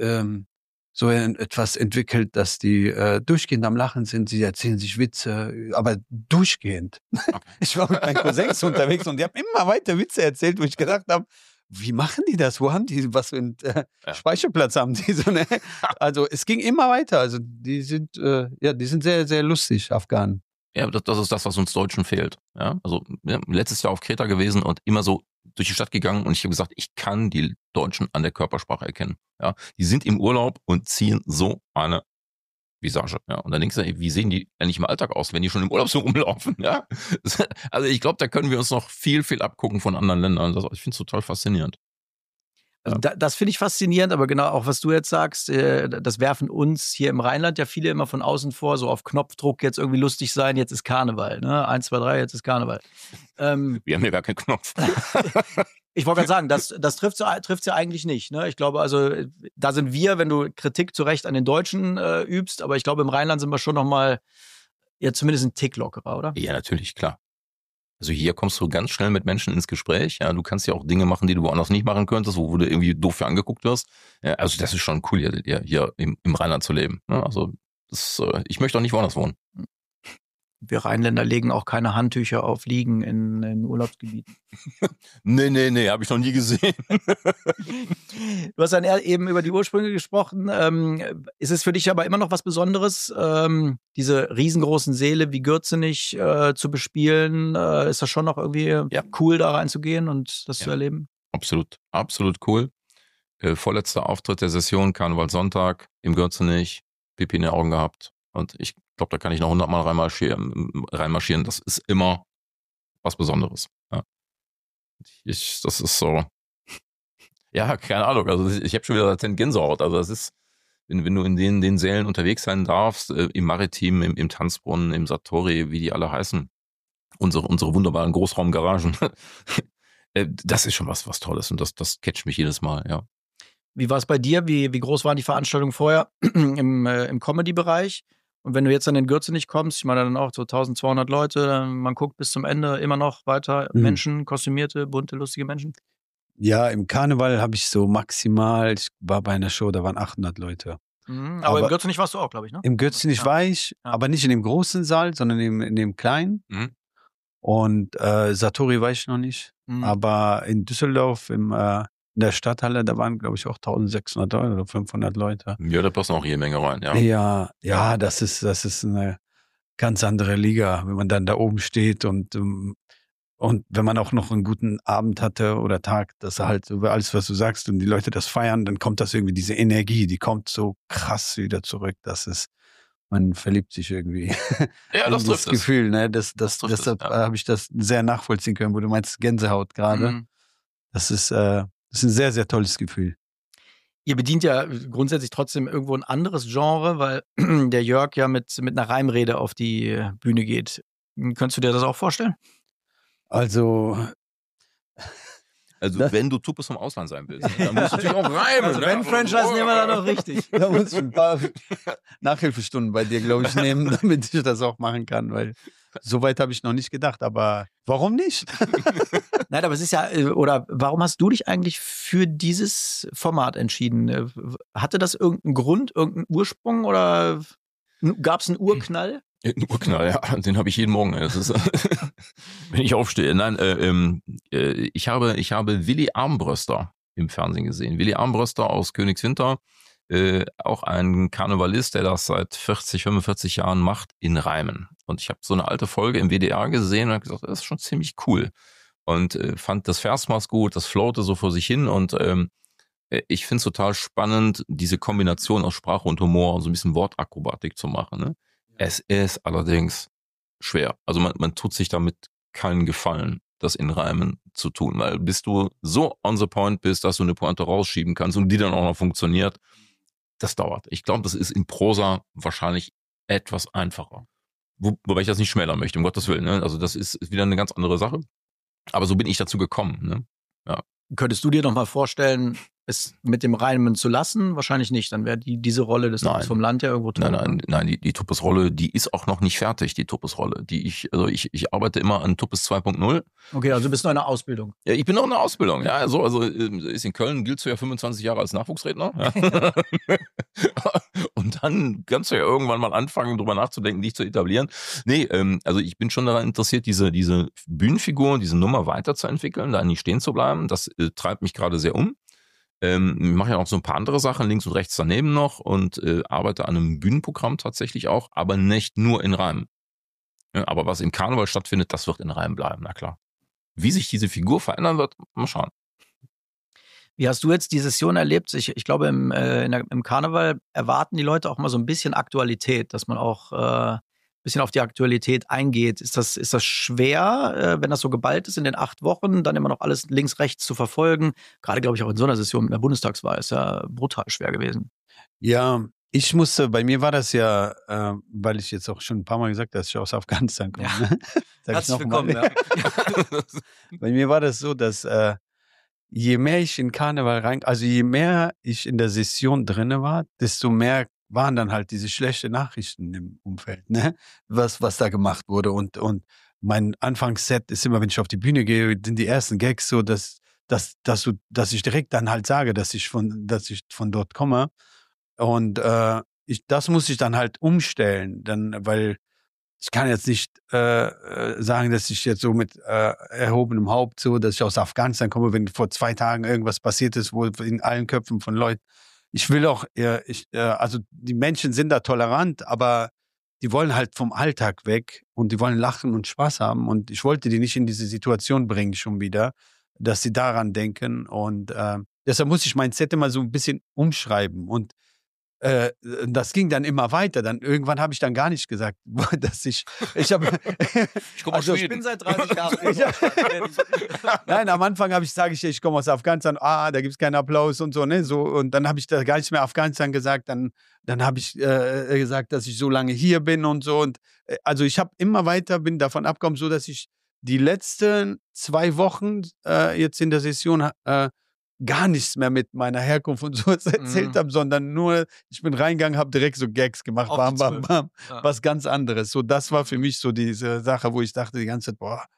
so etwas entwickelt, dass die durchgehend am Lachen sind. Sie erzählen sich Witze, aber durchgehend. Okay. Ich war mit meinen Cousins unterwegs und die haben immer weiter Witze erzählt, wo ich gedacht habe, wie machen die das? Wo haben die was für einen Speicherplatz haben die so, ne? Also es ging immer weiter. Also die sind sehr, sehr lustig, Afghanen.
Ja, das ist das, was uns Deutschen fehlt. Ja? Also letztes Jahr auf Kreta gewesen und immer so durch die Stadt gegangen und ich habe gesagt, ich kann die Deutschen an der Körpersprache erkennen. Ja? Die sind im Urlaub und ziehen so eine Visage. Ja? Und dann denkst du, ey, wie sehen die eigentlich im Alltag aus, wenn die schon im Urlaub so rumlaufen? Ja? Also ich glaube, da können wir uns noch viel, viel abgucken von anderen Ländern. Ich finde es total faszinierend.
Also das finde ich faszinierend, aber genau auch, was du jetzt sagst, das werfen uns hier im Rheinland ja viele immer von außen vor, so auf Knopfdruck jetzt irgendwie lustig sein, jetzt ist Karneval, ne? 1, 2, 3, jetzt ist Karneval.
Wir haben ja gar keinen Knopf.
Ich wollte gerade sagen, das trifft's ja eigentlich nicht, ne? Ich glaube, also da sind wir, wenn du Kritik zu Recht an den Deutschen übst, aber ich glaube, im Rheinland sind wir schon nochmal, ja, zumindest ein Tick lockerer, oder?
Ja, natürlich, klar. Also hier kommst du ganz schnell mit Menschen ins Gespräch. Ja, du kannst ja auch Dinge machen, die du woanders nicht machen könntest, wo du irgendwie doof für angeguckt wirst. Ja, also das ist schon cool, hier im Rheinland zu leben. Ja, also ich möchte auch nicht woanders wohnen.
Wir Rheinländer legen auch keine Handtücher auf Liegen in Urlaubsgebieten.
Nee, habe ich noch nie gesehen.
Du hast dann eben über die Ursprünge gesprochen. Ist es für dich aber immer noch was Besonderes, diese riesengroßen Säle wie Gürzenich zu bespielen? Ist das schon noch irgendwie cool, da reinzugehen und das zu erleben?
Absolut, absolut cool. Vorletzter Auftritt der Session, Karnevalssonntag im Gürzenich, Pipi in den Augen gehabt. Und ich glaube, da kann ich noch 100-mal reinmarschieren. Das ist immer was Besonderes. Ja. Das ist so, ja, keine Ahnung. Also ich habe schon wieder latent Gänsehaut. Also das ist, wenn du in den Sälen unterwegs sein darfst, im Maritim, im Tanzbrunnen, im Satori, wie die alle heißen, unsere wunderbaren Großraumgaragen, das ist schon was Tolles und das catcht mich jedes Mal, ja.
Wie war es bei dir? Wie groß waren die Veranstaltungen vorher im Comedy-Bereich? Und wenn du jetzt an den Gürzenich kommst, ich meine dann auch so 1200 Leute, man guckt bis zum Ende immer noch weiter Menschen, kostümierte, bunte, lustige Menschen.
Ja, im Karneval habe ich so maximal, ich war bei einer Show, da waren 800 Leute.
Aber im Gürzenich warst du auch, glaube ich, ne?
Im Gürzenich war ich, aber nicht in dem großen Saal, sondern in dem kleinen.
Mhm.
Und Satori war ich noch nicht. Aber in Düsseldorf in der Stadthalle, da waren, glaube ich, auch 1600 Leute oder 500 Leute.
Ja, da passen auch jede Menge rein, ja.
Ja, das ist eine ganz andere Liga, wenn man dann da oben steht und Und wenn man auch noch einen guten Abend hatte oder Tag, dass halt über alles, was du sagst und die Leute das feiern, dann kommt das irgendwie, diese Energie, die kommt so krass wieder zurück, man verliebt sich irgendwie
Ja,
in
das
das
trifft
Gefühl, ne?
trifft
Deshalb
es, ja.
habe ich das sehr nachvollziehen können, wo du meinst Gänsehaut gerade.
Mhm.
Das ist ein sehr, sehr tolles Gefühl.
Ihr bedient ja grundsätzlich trotzdem irgendwo ein anderes Genre, weil der Jörg ja mit einer Reimrede auf die Bühne geht. Könntest du dir das auch vorstellen?
Also,
Also
Das-
wenn du Tuppes vom Ausland sein willst, dann musst du natürlich auch reimen.
Also wenn Franchise, nehmen wir da noch richtig.
da muss ich ein paar Nachhilfestunden bei dir, glaube ich, nehmen, damit ich das auch machen kann, weil so weit habe ich noch nicht gedacht, aber warum nicht?
Nein, aber es ist ja, oder warum hast du dich eigentlich für dieses Format entschieden? Hatte das irgendeinen Grund, irgendeinen Ursprung oder gab es einen Urknall?
Ein Urknall, ja, den habe ich jeden Morgen. Das ist, wenn ich aufstehe. Nein, ich habe Willy Armbröster im Fernsehen gesehen. Willy Armbröster aus Königswinter, auch ein Karnevalist, der das seit 40, 45 Jahren macht, in Reimen. Und ich habe so eine alte Folge im WDR gesehen und habe gesagt, das ist schon ziemlich cool. Und fand das Versmaß gut, das floate so vor sich hin und ich finde es total spannend, diese Kombination aus Sprache und Humor und so ein bisschen Wortakrobatik zu machen. Ne? Es ist allerdings schwer. Also man tut sich damit keinen Gefallen, das in Reimen zu tun, weil bis du so on the point bist, dass du eine Pointe rausschieben kannst und die dann auch noch funktioniert, das dauert. Ich glaube, das ist in Prosa wahrscheinlich etwas einfacher. Wobei ich das nicht schmälern möchte, um Gottes Willen. Ne? Also das ist wieder eine ganz andere Sache. Aber so bin ich dazu gekommen. Ne? Ja.
Könntest du dir noch mal vorstellen, es mit dem Reimen zu lassen? Wahrscheinlich nicht. Dann wäre diese Rolle des Tuppes vom Land ja irgendwo tot.
Nein, die Tuppes-Rolle, die ist auch noch nicht fertig, die Tuppes-Rolle. Ich arbeite immer an Tuppes 2.0.
Okay, also du bist noch in der Ausbildung.
Ja, ich bin noch in der Ausbildung. Ja, also ist in Köln, giltst du ja 25 Jahre als Nachwuchsredner. Ja. Und dann kannst du ja irgendwann mal anfangen, drüber nachzudenken, dich zu etablieren. Nee, also ich bin schon daran interessiert, diese Bühnenfigur, diese Nummer weiterzuentwickeln, da nicht stehen zu bleiben. Das treibt mich gerade sehr um. Ich mache ja auch so ein paar andere Sachen links und rechts daneben noch und arbeite an einem Bühnenprogramm tatsächlich auch, aber nicht nur in Reimen. Ja, aber was im Karneval stattfindet, das wird in Reimen bleiben, na klar. Wie sich diese Figur verändern wird, mal schauen.
Wie hast du jetzt die Session erlebt? Ich glaube, im Karneval erwarten die Leute auch mal so ein bisschen Aktualität, dass man auch ein bisschen auf die Aktualität eingeht. Ist das schwer, wenn das so geballt ist in den 8 Wochen, dann immer noch alles links, rechts zu verfolgen? Gerade, glaube ich, auch in so einer Session mit der Bundestagswahl ist ja brutal schwer gewesen.
Ja, bei mir war das ja, weil ich jetzt auch schon ein paar Mal gesagt habe, dass ich aus Afghanistan komme.
Ja.
Ne?
Herzlich willkommen. Ja.
Bei mir war das so, dass je mehr ich in Karneval also je mehr ich in der Session drinne war, desto mehr waren dann halt diese schlechten Nachrichten im Umfeld, ne? Was da gemacht wurde. Und mein Anfangsset ist immer, wenn ich auf die Bühne gehe, sind die ersten Gags so, dass ich direkt dann halt sage, dass ich von dort komme. Und das muss ich dann halt umstellen, weil ich kann jetzt nicht sagen, dass ich jetzt so mit erhobenem Haupt so, dass ich aus Afghanistan komme, wenn vor 2 Tagen irgendwas passiert ist, wo in allen Köpfen von Leuten. Ich will auch, also die Menschen sind da tolerant, aber die wollen halt vom Alltag weg und die wollen lachen und Spaß haben. Und ich wollte die nicht in diese Situation bringen schon wieder, dass sie daran denken. Und deshalb muss ich mein Set immer so ein bisschen umschreiben. Und das ging dann immer weiter. Dann irgendwann habe ich dann gar nicht gesagt, dass ich habe.
Ich bin seit 30 Jahren.
Nein, am Anfang sage ich komme aus Afghanistan. Da gibt es keinen Applaus und so, ne? So, und dann habe ich da gar nicht mehr Afghanistan gesagt. Dann habe ich gesagt, dass ich so lange hier bin und so. Und also ich habe immer weiter, bin davon abgekommen, so dass ich die letzten 2 Wochen jetzt in der Session gar nichts mehr mit meiner Herkunft und so erzählt habe, sondern nur, ich bin reingegangen, habe direkt so Gags gemacht, bam, bam, bam, ja. Was ganz anderes. So, das war für mich so diese Sache, wo ich dachte die ganze Zeit, boah,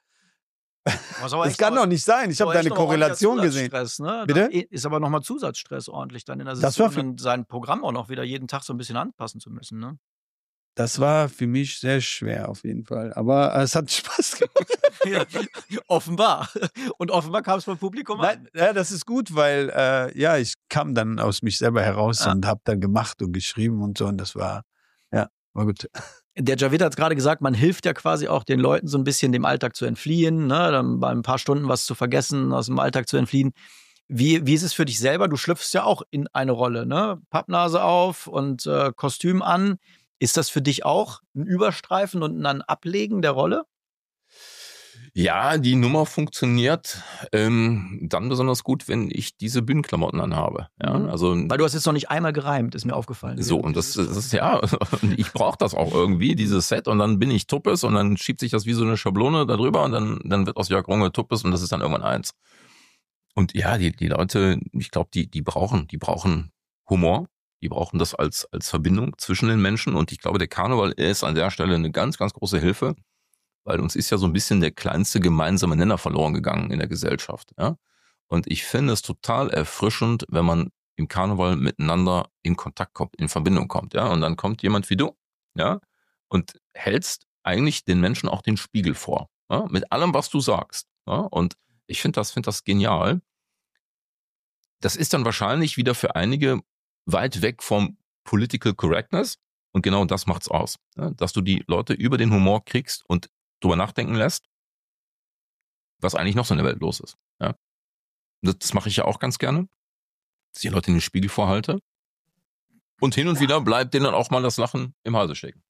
das kann doch nicht sein. Ich habe da eine Korrelation gesehen.
Ne?
Bitte?
Ist aber nochmal Zusatzstress ordentlich dann in der Session und sein Programm auch noch wieder jeden Tag so ein bisschen anpassen zu müssen, ne?
Das war für mich sehr schwer auf jeden Fall, aber es hat Spaß gemacht.
Ja, offenbar. Und offenbar kam es vom Publikum an.
Ja, das ist gut, weil ich kam dann aus mich selber heraus und habe dann gemacht und geschrieben und so und das war gut.
Der Javid hat gerade gesagt, man hilft ja quasi auch den Leuten so ein bisschen dem Alltag zu entfliehen, ne? Dann bei ein paar Stunden was zu vergessen, aus dem Alltag zu entfliehen. Wie ist es für dich selber? Du schlüpfst ja auch in eine Rolle, ne? Pappnase auf und Kostüm an. Ist das für dich auch ein Überstreifen und ein Ablegen der Rolle?
Ja, die Nummer funktioniert dann besonders gut, wenn ich diese Bühnenklamotten anhabe. Ja, also,
weil du hast jetzt noch nicht einmal gereimt, ist mir aufgefallen.
So, und das ist ja, ich brauche das auch irgendwie, dieses Set, und dann bin ich Tuppes und dann schiebt sich das wie so eine Schablone da drüber und dann wird aus Jörg Runge Tuppes und das ist dann irgendwann eins. Und ja, die Leute, ich glaube, die brauchen Humor. Die brauchen das als Verbindung zwischen den Menschen. Und ich glaube, der Karneval ist an der Stelle eine ganz, ganz große Hilfe, weil uns ist ja so ein bisschen der kleinste gemeinsame Nenner verloren gegangen in der Gesellschaft. Ja? Und ich finde es total erfrischend, wenn man im Karneval miteinander in Kontakt kommt, in Verbindung kommt. Ja? Und dann kommt jemand wie du, ja, und hältst eigentlich den Menschen auch den Spiegel vor. Ja? Mit allem, was du sagst. Ja? Und ich finde das genial. Das ist dann wahrscheinlich wieder für einige weit weg vom Political Correctness. Und genau das macht's aus. Ja? Dass du die Leute über den Humor kriegst und drüber nachdenken lässt, was eigentlich noch so in der Welt los ist. Ja? Das mache ich ja auch ganz gerne, dass ich die Leute in den Spiegel vorhalte. Und hin und wieder bleibt denen dann auch mal das Lachen im Halse stecken.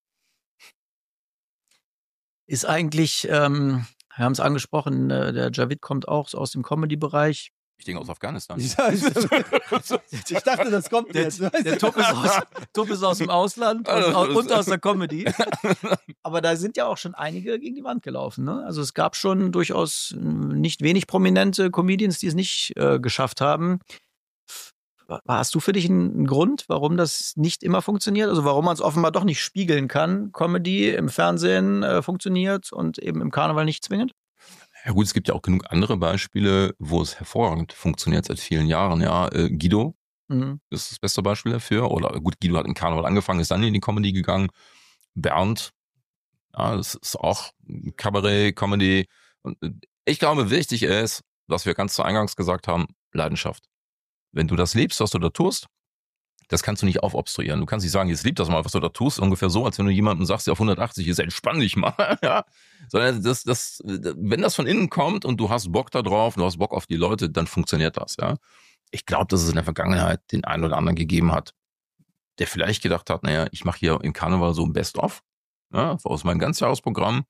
Ist eigentlich, wir haben es angesprochen, der Javid kommt auch aus dem Comedy-Bereich.
Ich denke aus Afghanistan.
Ich dachte, das kommt jetzt.
Der Tupp ist aus dem Ausland und aus der Comedy. Aber da sind ja auch schon einige gegen die Wand gelaufen. Ne? Also es gab schon durchaus nicht wenig prominente Comedians, die es nicht geschafft haben. Hast du für dich einen Grund, warum das nicht immer funktioniert? Also warum man es offenbar doch nicht spiegeln kann? Comedy im Fernsehen funktioniert und eben im Karneval nicht zwingend?
Ja gut, es gibt ja auch genug andere Beispiele, wo es hervorragend funktioniert seit vielen Jahren. Ja, Guido ist das beste Beispiel dafür. Oder gut, Guido hat im Karneval angefangen, ist dann in die Comedy gegangen. Bernd, ja, das ist auch Kabarett, Comedy. Und ich glaube, wichtig ist, was wir ganz zu Eingangs gesagt haben, Leidenschaft. Wenn du das liebst, was du da tust, das kannst du nicht aufobstruieren. Du kannst nicht sagen, jetzt lieb das mal, was du da tust, ungefähr so, als wenn du jemandem sagst, der auf 180 ist, entspann dich mal, ja. Sondern wenn das von innen kommt und du hast Bock da drauf, du hast Bock auf die Leute, dann funktioniert das, ja. Ich glaube, dass es in der Vergangenheit den einen oder anderen gegeben hat, der vielleicht gedacht hat, naja, ich mache hier im Karneval so ein Best-of, ja, aus meinem Ganzjahresprogramm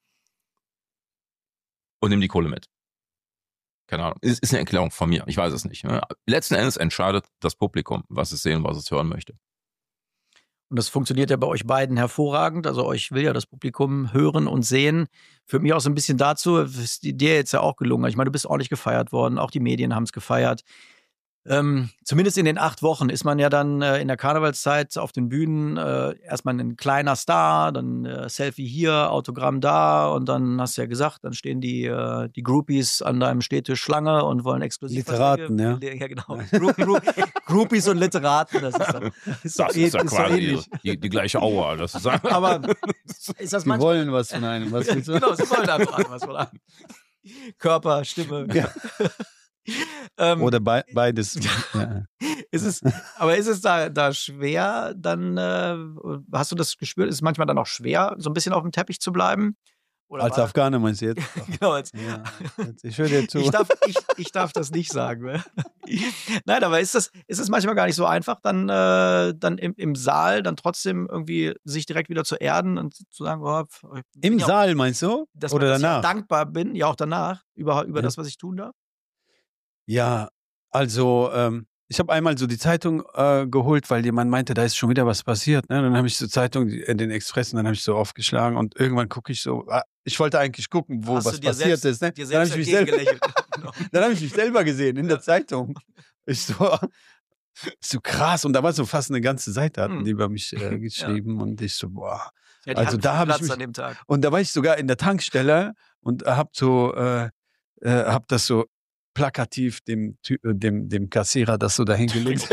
und nehme die Kohle mit. Keine Ahnung, ist eine Erklärung von mir, ich weiß es nicht. Letzten Endes entscheidet das Publikum, was es sehen, was es hören möchte.
Und das funktioniert ja bei euch beiden hervorragend. Also euch will ja das Publikum hören und sehen. Führt mich auch so ein bisschen dazu, ist dir jetzt ja auch gelungen. Ich meine, du bist ordentlich gefeiert worden, auch die Medien haben es gefeiert. Zumindest in den 8 Wochen ist man ja dann in der Karnevalszeit auf den Bühnen erstmal ein kleiner Star, dann Selfie hier, Autogramm da und dann hast du ja gesagt, dann stehen die Groupies an deinem Stehtisch Schlange und wollen exklusiv
Literaten, ja.
Ja, genau. Groupies und Literaten, das ist
ja
quasi
die gleiche Aura. Das ist
aber ist das
Die wollen was von einem. Was willst du?
Genau, sie wollen einfach was von einem. Körper, Stimme.
Ja. Oder beides. Ja.
Ist es da schwer, dann hast du das gespürt, ist es manchmal dann auch schwer, so ein bisschen auf dem Teppich zu bleiben? Oder
als Afghane meinst du jetzt?
Genau,
ja, ich höre dir zu.
Ich darf das nicht sagen. Ne? Nein, aber ist es manchmal gar nicht so einfach, dann im Saal dann trotzdem irgendwie sich direkt wieder zu erden und zu sagen, oh,
im Saal meinst du? Oder danach?
Ich dankbar bin, ja auch danach, über das, was ich tun darf?
Ja, also ich habe einmal so die Zeitung geholt, weil jemand meinte, da ist schon wieder was passiert. Ne? Dann habe ich so Zeitung, den Express, und dann habe ich so aufgeschlagen und irgendwann gucke ich so, ich wollte eigentlich gucken, wo was passiert ist. Ne? Dann habe ich mich selber gesehen in der Zeitung. Ich so krass, und da war so fast eine ganze Seite, hatten die über mich geschrieben und ich so, boah.
Ja,
also da habe ich mich,
an dem Tag. Und
da war ich sogar in der Tankstelle und habe das so plakativ dem Kassierer das so dahingelegt.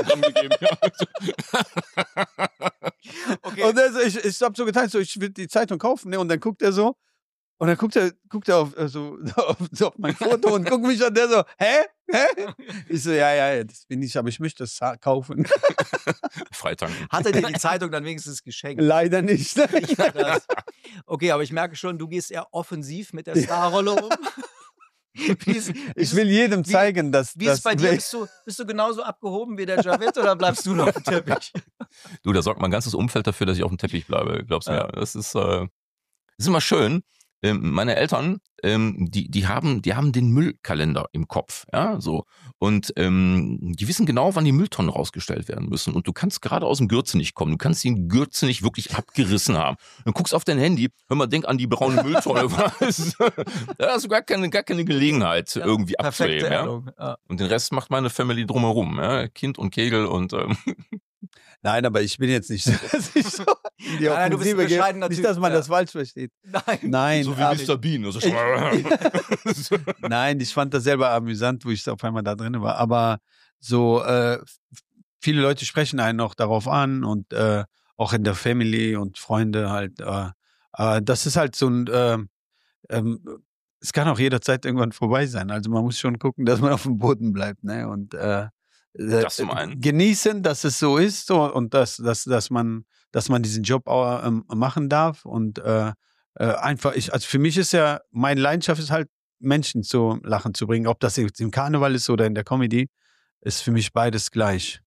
Okay. Und also ich habe so getan, so, ich will die Zeitung kaufen, ne? Und dann guckt er so, und dann guckt er auf mein Foto und guckt mich an, der so, hä? Ich so, ja, das bin ich, aber ich möchte das kaufen.
Freitanken.
Hat er dir die Zeitung dann wenigstens geschenkt?
Leider nicht.
Ja, das. Okay, aber ich merke schon, du gehst eher offensiv mit der Starrolle um.
Ich will jedem zeigen, dass...
Wie ist es bei dir? Bist du genauso abgehoben wie der Javed oder bleibst du noch auf dem Teppich?
Du, da sorgt mein ganzes Umfeld dafür, dass ich auf dem Teppich bleibe. Glaubst du mir? Das ist immer schön. Meine Eltern, die haben den Müllkalender im Kopf, ja, so. Und die wissen genau, wann die Mülltonnen rausgestellt werden müssen. Und du kannst gerade aus dem Gürze nicht kommen. Du kannst den Gürze nicht wirklich abgerissen haben. Du guckst auf dein Handy, hör mal, denk an die braune Mülltonne. Da hast du gar keine Gelegenheit, irgendwie abzuheben. Ja? Und den Rest macht meine Family drumherum. Ja? Kind und Kegel und...
Nein, aber ich bin jetzt nicht so, dass ich so in die
Nein, du bist ein
Offensive gehe.
bescheidener
Nicht,
Typ,
dass man das falsch versteht. Nein.
So wie
aber
Mr. Bean. Also
Nein, ich fand das selber amüsant, wo ich auf einmal da drin war. Aber so, viele Leute sprechen einen auch darauf an und auch in der Family und Freunde halt. Das ist halt so ein, es kann auch jederzeit irgendwann vorbei sein. Also man muss schon gucken, dass man auf dem Boden bleibt, ne? Und
das zum einen.
Genießen, dass es so ist und dass man diesen Job auch machen darf und einfach, also für mich ist ja, meine Leidenschaft ist halt, Menschen zu Lachen zu bringen. Ob das jetzt im Karneval ist oder in der Comedy, ist für mich beides gleich.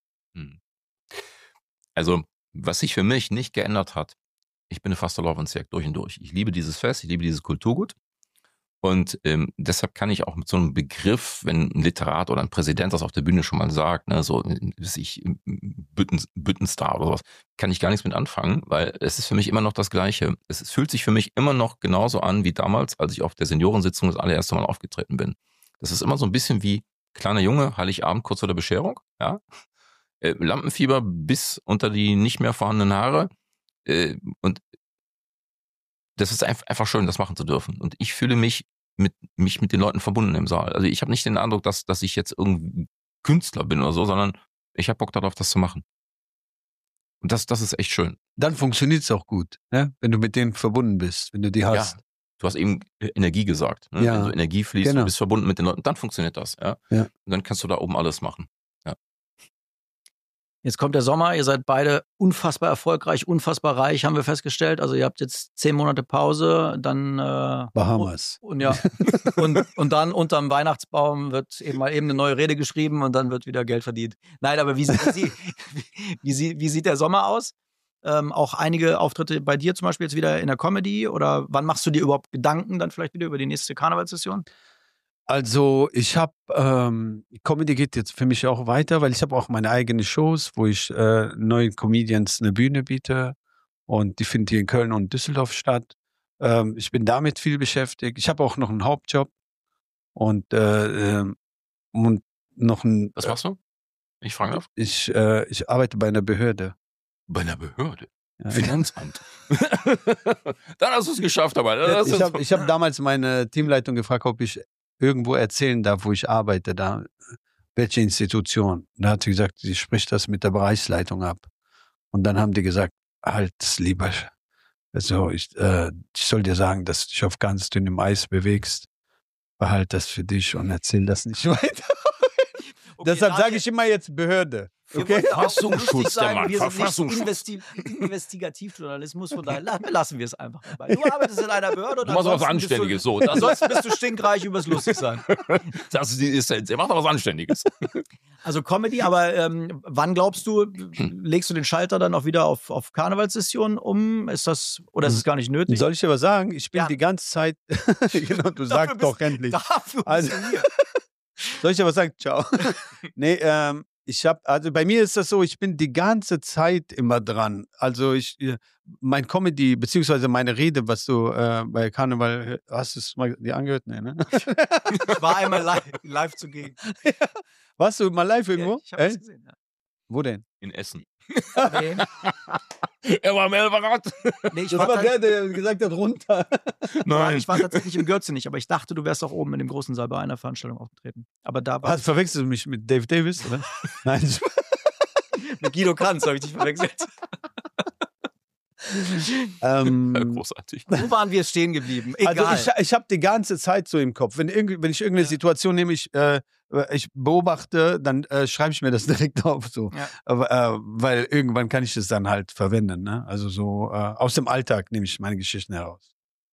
Also, was sich für mich nicht geändert hat, ich bin eine Fastelovensjäger durch und durch. Ich liebe dieses Fest, ich liebe dieses Kulturgut. Und deshalb kann ich auch mit so einem Begriff, wenn ein Literat oder ein Präsident das auf der Bühne schon mal sagt, ne, so Büttenstar oder sowas, kann ich gar nichts mit anfangen, weil es ist für mich immer noch das Gleiche. Es fühlt sich für mich immer noch genauso an wie damals, als ich auf der Seniorensitzung das allererste Mal aufgetreten bin. Das ist immer so ein bisschen wie kleiner Junge, Heiligabend kurz vor der Bescherung, ja. Lampenfieber bis unter die nicht mehr vorhandenen Haare. Und das ist einfach schön, das machen zu dürfen. Und ich fühle mich mit den Leuten verbunden im Saal. Also ich habe nicht den Eindruck, dass ich jetzt irgendwie Künstler bin oder so, sondern ich habe Bock darauf, das zu machen. Und das ist echt schön.
Dann funktioniert es auch gut, ne? Wenn du mit denen verbunden bist, wenn du die hast.
Ja, du hast eben Energie gesagt. Ne?
Ja,
wenn so Energie fließt,
genau.
Du bist verbunden mit den Leuten, dann funktioniert das. Ja?
Ja.
Und dann kannst du da oben alles machen.
Jetzt kommt der Sommer, ihr seid beide unfassbar erfolgreich, unfassbar reich, haben wir festgestellt. Also ihr habt jetzt 10 Monate Pause, dann
Bahamas.
Und dann unterm Weihnachtsbaum wird eben mal eine neue Rede geschrieben und dann wird wieder Geld verdient. Nein, aber wie sieht der Sommer aus? Auch einige Auftritte bei dir zum Beispiel jetzt wieder in der Comedy, oder wann machst du dir überhaupt Gedanken dann vielleicht wieder über die nächste Karnevalssession?
Also ich habe, Comedy geht jetzt für mich auch weiter, weil ich habe auch meine eigenen Shows, wo ich neuen Comedians eine Bühne biete, und die finden hier in Köln und Düsseldorf statt. Ich bin damit viel beschäftigt. Ich habe auch noch einen Hauptjob und noch ein...
Was machst du? Ich frage auf.
Ich arbeite bei einer Behörde.
Bei einer Behörde?
Ja,
Finanzamt. Dann hast du es geschafft, aber.
Ich hab damals meine Teamleitung gefragt, ob ich irgendwo erzählen darf, wo ich arbeite, da, welche Institution. Da hat sie gesagt, sie spricht das mit der Bereichsleitung ab. Und dann haben die gesagt, halt lieber, also ich soll dir sagen, dass du dich auf ganz dünnem Eis bewegst. Behalt das für dich und erzähl das nicht weiter. Okay, deshalb sage ich immer jetzt Behörde. Okay?
Verfassungsschutz, der Mann.
Wir sind
Verfassungsschutz.
nicht Investigativjournalismus, von daher lassen wir es einfach dabei. Du arbeitest in einer Behörde und
Du machst was Anständiges.
Ansonsten bist du stinkreich übers lustig sein.
Das ist die Essenz. Er macht doch was Anständiges.
Also Comedy, aber wann glaubst du, legst du den Schalter dann auch wieder auf Karnevalssessionen um? Ist das, oder ist es gar nicht nötig?
Soll ich dir was sagen? Ich bin
Ja.
die ganze Zeit, genau, du sagst doch endlich.
Dafür
Also-
bist du hier.
Soll ich dir was sagen? Ciao. Nee, also bei mir ist das so, ich bin die ganze Zeit immer dran. Also mein Comedy, beziehungsweise meine Rede, was du bei Karneval, hast du es mal dir angehört? Nee, ne?
Ich war einmal live zugegen.
Warst du mal live irgendwo?
Ja, ich habe das gesehen. Ja.
Wo denn?
In Essen.
Nee,
Er war am Elberrad.
nee, ich,
Das
war
war der gesagt hat, runter.
ich war tatsächlich im Gürzenich, aber ich dachte, du wärst auch oben in dem großen Saal bei einer Veranstaltung aufgetreten. Aber da war
Verwechselst du mich mit Dave Davis, oder? Nein.
mit Guido Kanz, habe ich dich verwechselt.
Großartig.
Wo waren wir stehen geblieben? Egal.
Also ich habe die ganze Zeit so im Kopf. Wenn ich irgendeine Situation nehme, ich beobachte, dann schreibe ich mir das direkt auf. So. Ja. Weil irgendwann kann ich das dann halt verwenden. Ne? Also so aus dem Alltag nehme ich meine Geschichten heraus.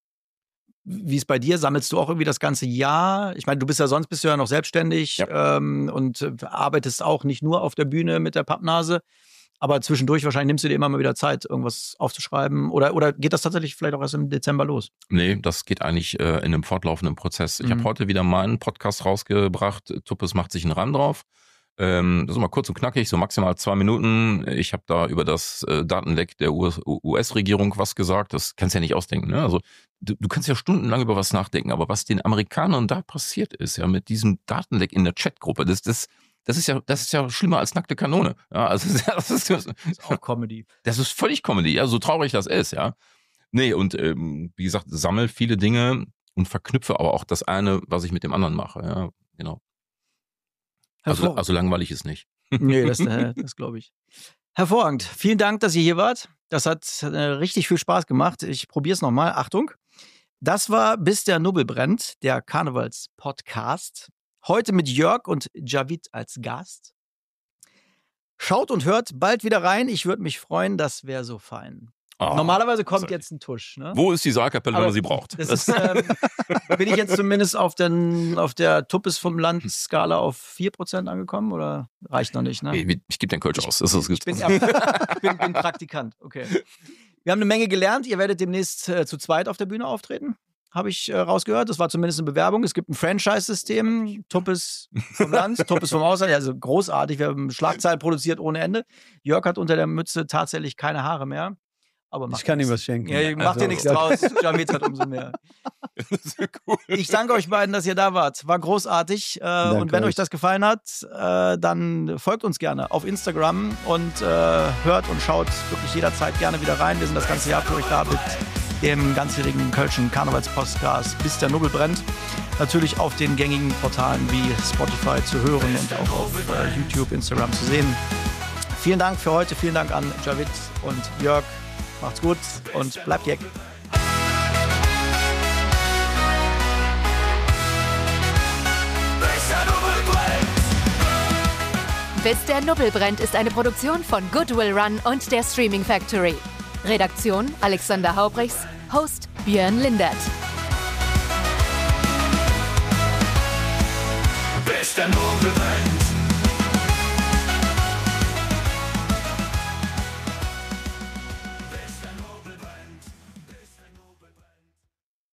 Wie ist bei dir? Sammelst du auch irgendwie das ganze Jahr? Ich meine, sonst bist du ja noch selbstständig und arbeitest auch nicht nur auf der Bühne mit der Pappnase. Aber zwischendurch wahrscheinlich nimmst du dir immer mal wieder Zeit, irgendwas aufzuschreiben. Oder geht das tatsächlich vielleicht auch erst im Dezember los?
Nee, das geht eigentlich in einem fortlaufenden Prozess. Ich habe heute wieder meinen Podcast rausgebracht. Tuppes macht sich einen Reim drauf. Das ist mal kurz und knackig, so maximal 2 Minuten. Ich habe da über das Datenleck der US-Regierung was gesagt. Das kannst du ja nicht ausdenken. Ne? Also du kannst ja stundenlang über was nachdenken. Aber was den Amerikanern da passiert ist, ja, mit diesem Datenleck in der Chatgruppe, das ist ja schlimmer als nackte Kanone. Ja, also das ist
auch Comedy.
Das ist völlig Comedy, ja, so traurig das ist, ja. Nee, und wie gesagt, sammle viele Dinge und verknüpfe aber auch das eine, was ich mit dem anderen mache. Ja, genau. Also langweilig ist nicht.
Nee, das glaube ich. Hervorragend. Vielen Dank, dass ihr hier wart. Das hat richtig viel Spaß gemacht. Ich probiere es nochmal. Achtung. Das war Bis der Nubbel brennt, der Karnevals-Podcast. Heute mit Jörg und Javid als Gast. Schaut und hört bald wieder rein. Ich würde mich freuen, das wäre so fein.
Oh,
normalerweise kommt jetzt ein Tusch. Ne?
Wo ist die Saalkapelle, wenn man sie braucht?
Das ist, bin ich jetzt zumindest auf der Tuppes vom Land-Skala auf 4% angekommen oder reicht noch nicht? Ne?
Ich gebe den Kölsch aus.
Ich bin Praktikant. Okay. Wir haben eine Menge gelernt. Ihr werdet demnächst zu zweit auf der Bühne auftreten. Habe ich rausgehört. Das war zumindest eine Bewerbung. Es gibt ein Franchise-System. Tuppes vom Land, Tuppes vom Ausland. Also großartig. Wir haben Schlagzeilen produziert ohne Ende. Jörg hat unter der Mütze tatsächlich keine Haare mehr. Aber
ich kann ihm was schenken.
Ja, macht dir nichts draus. Javid hat umso mehr. Cool. Ich danke euch beiden, dass ihr da wart. War großartig. Und wenn euch das gefallen hat, dann folgt uns gerne auf Instagram und hört und schaut wirklich jederzeit gerne wieder rein. Wir sind das ganze Jahr für euch da mit dem ganzjährigen Kölschen Karnevals-Podcast Bis der Nubbel brennt. Natürlich auf den gängigen Portalen wie Spotify zu hören und auch auf YouTube, Instagram zu sehen. Vielen Dank für heute. Vielen Dank an Javid und Jörg. Macht's gut und bleibt jeck.
Bis der Nubbel brennt ist eine Produktion von Goodwill Run und der Streaming Factory. Redaktion Alexander Haubrichs, Host Björn Lindert.
Bis der Nubbel brennt.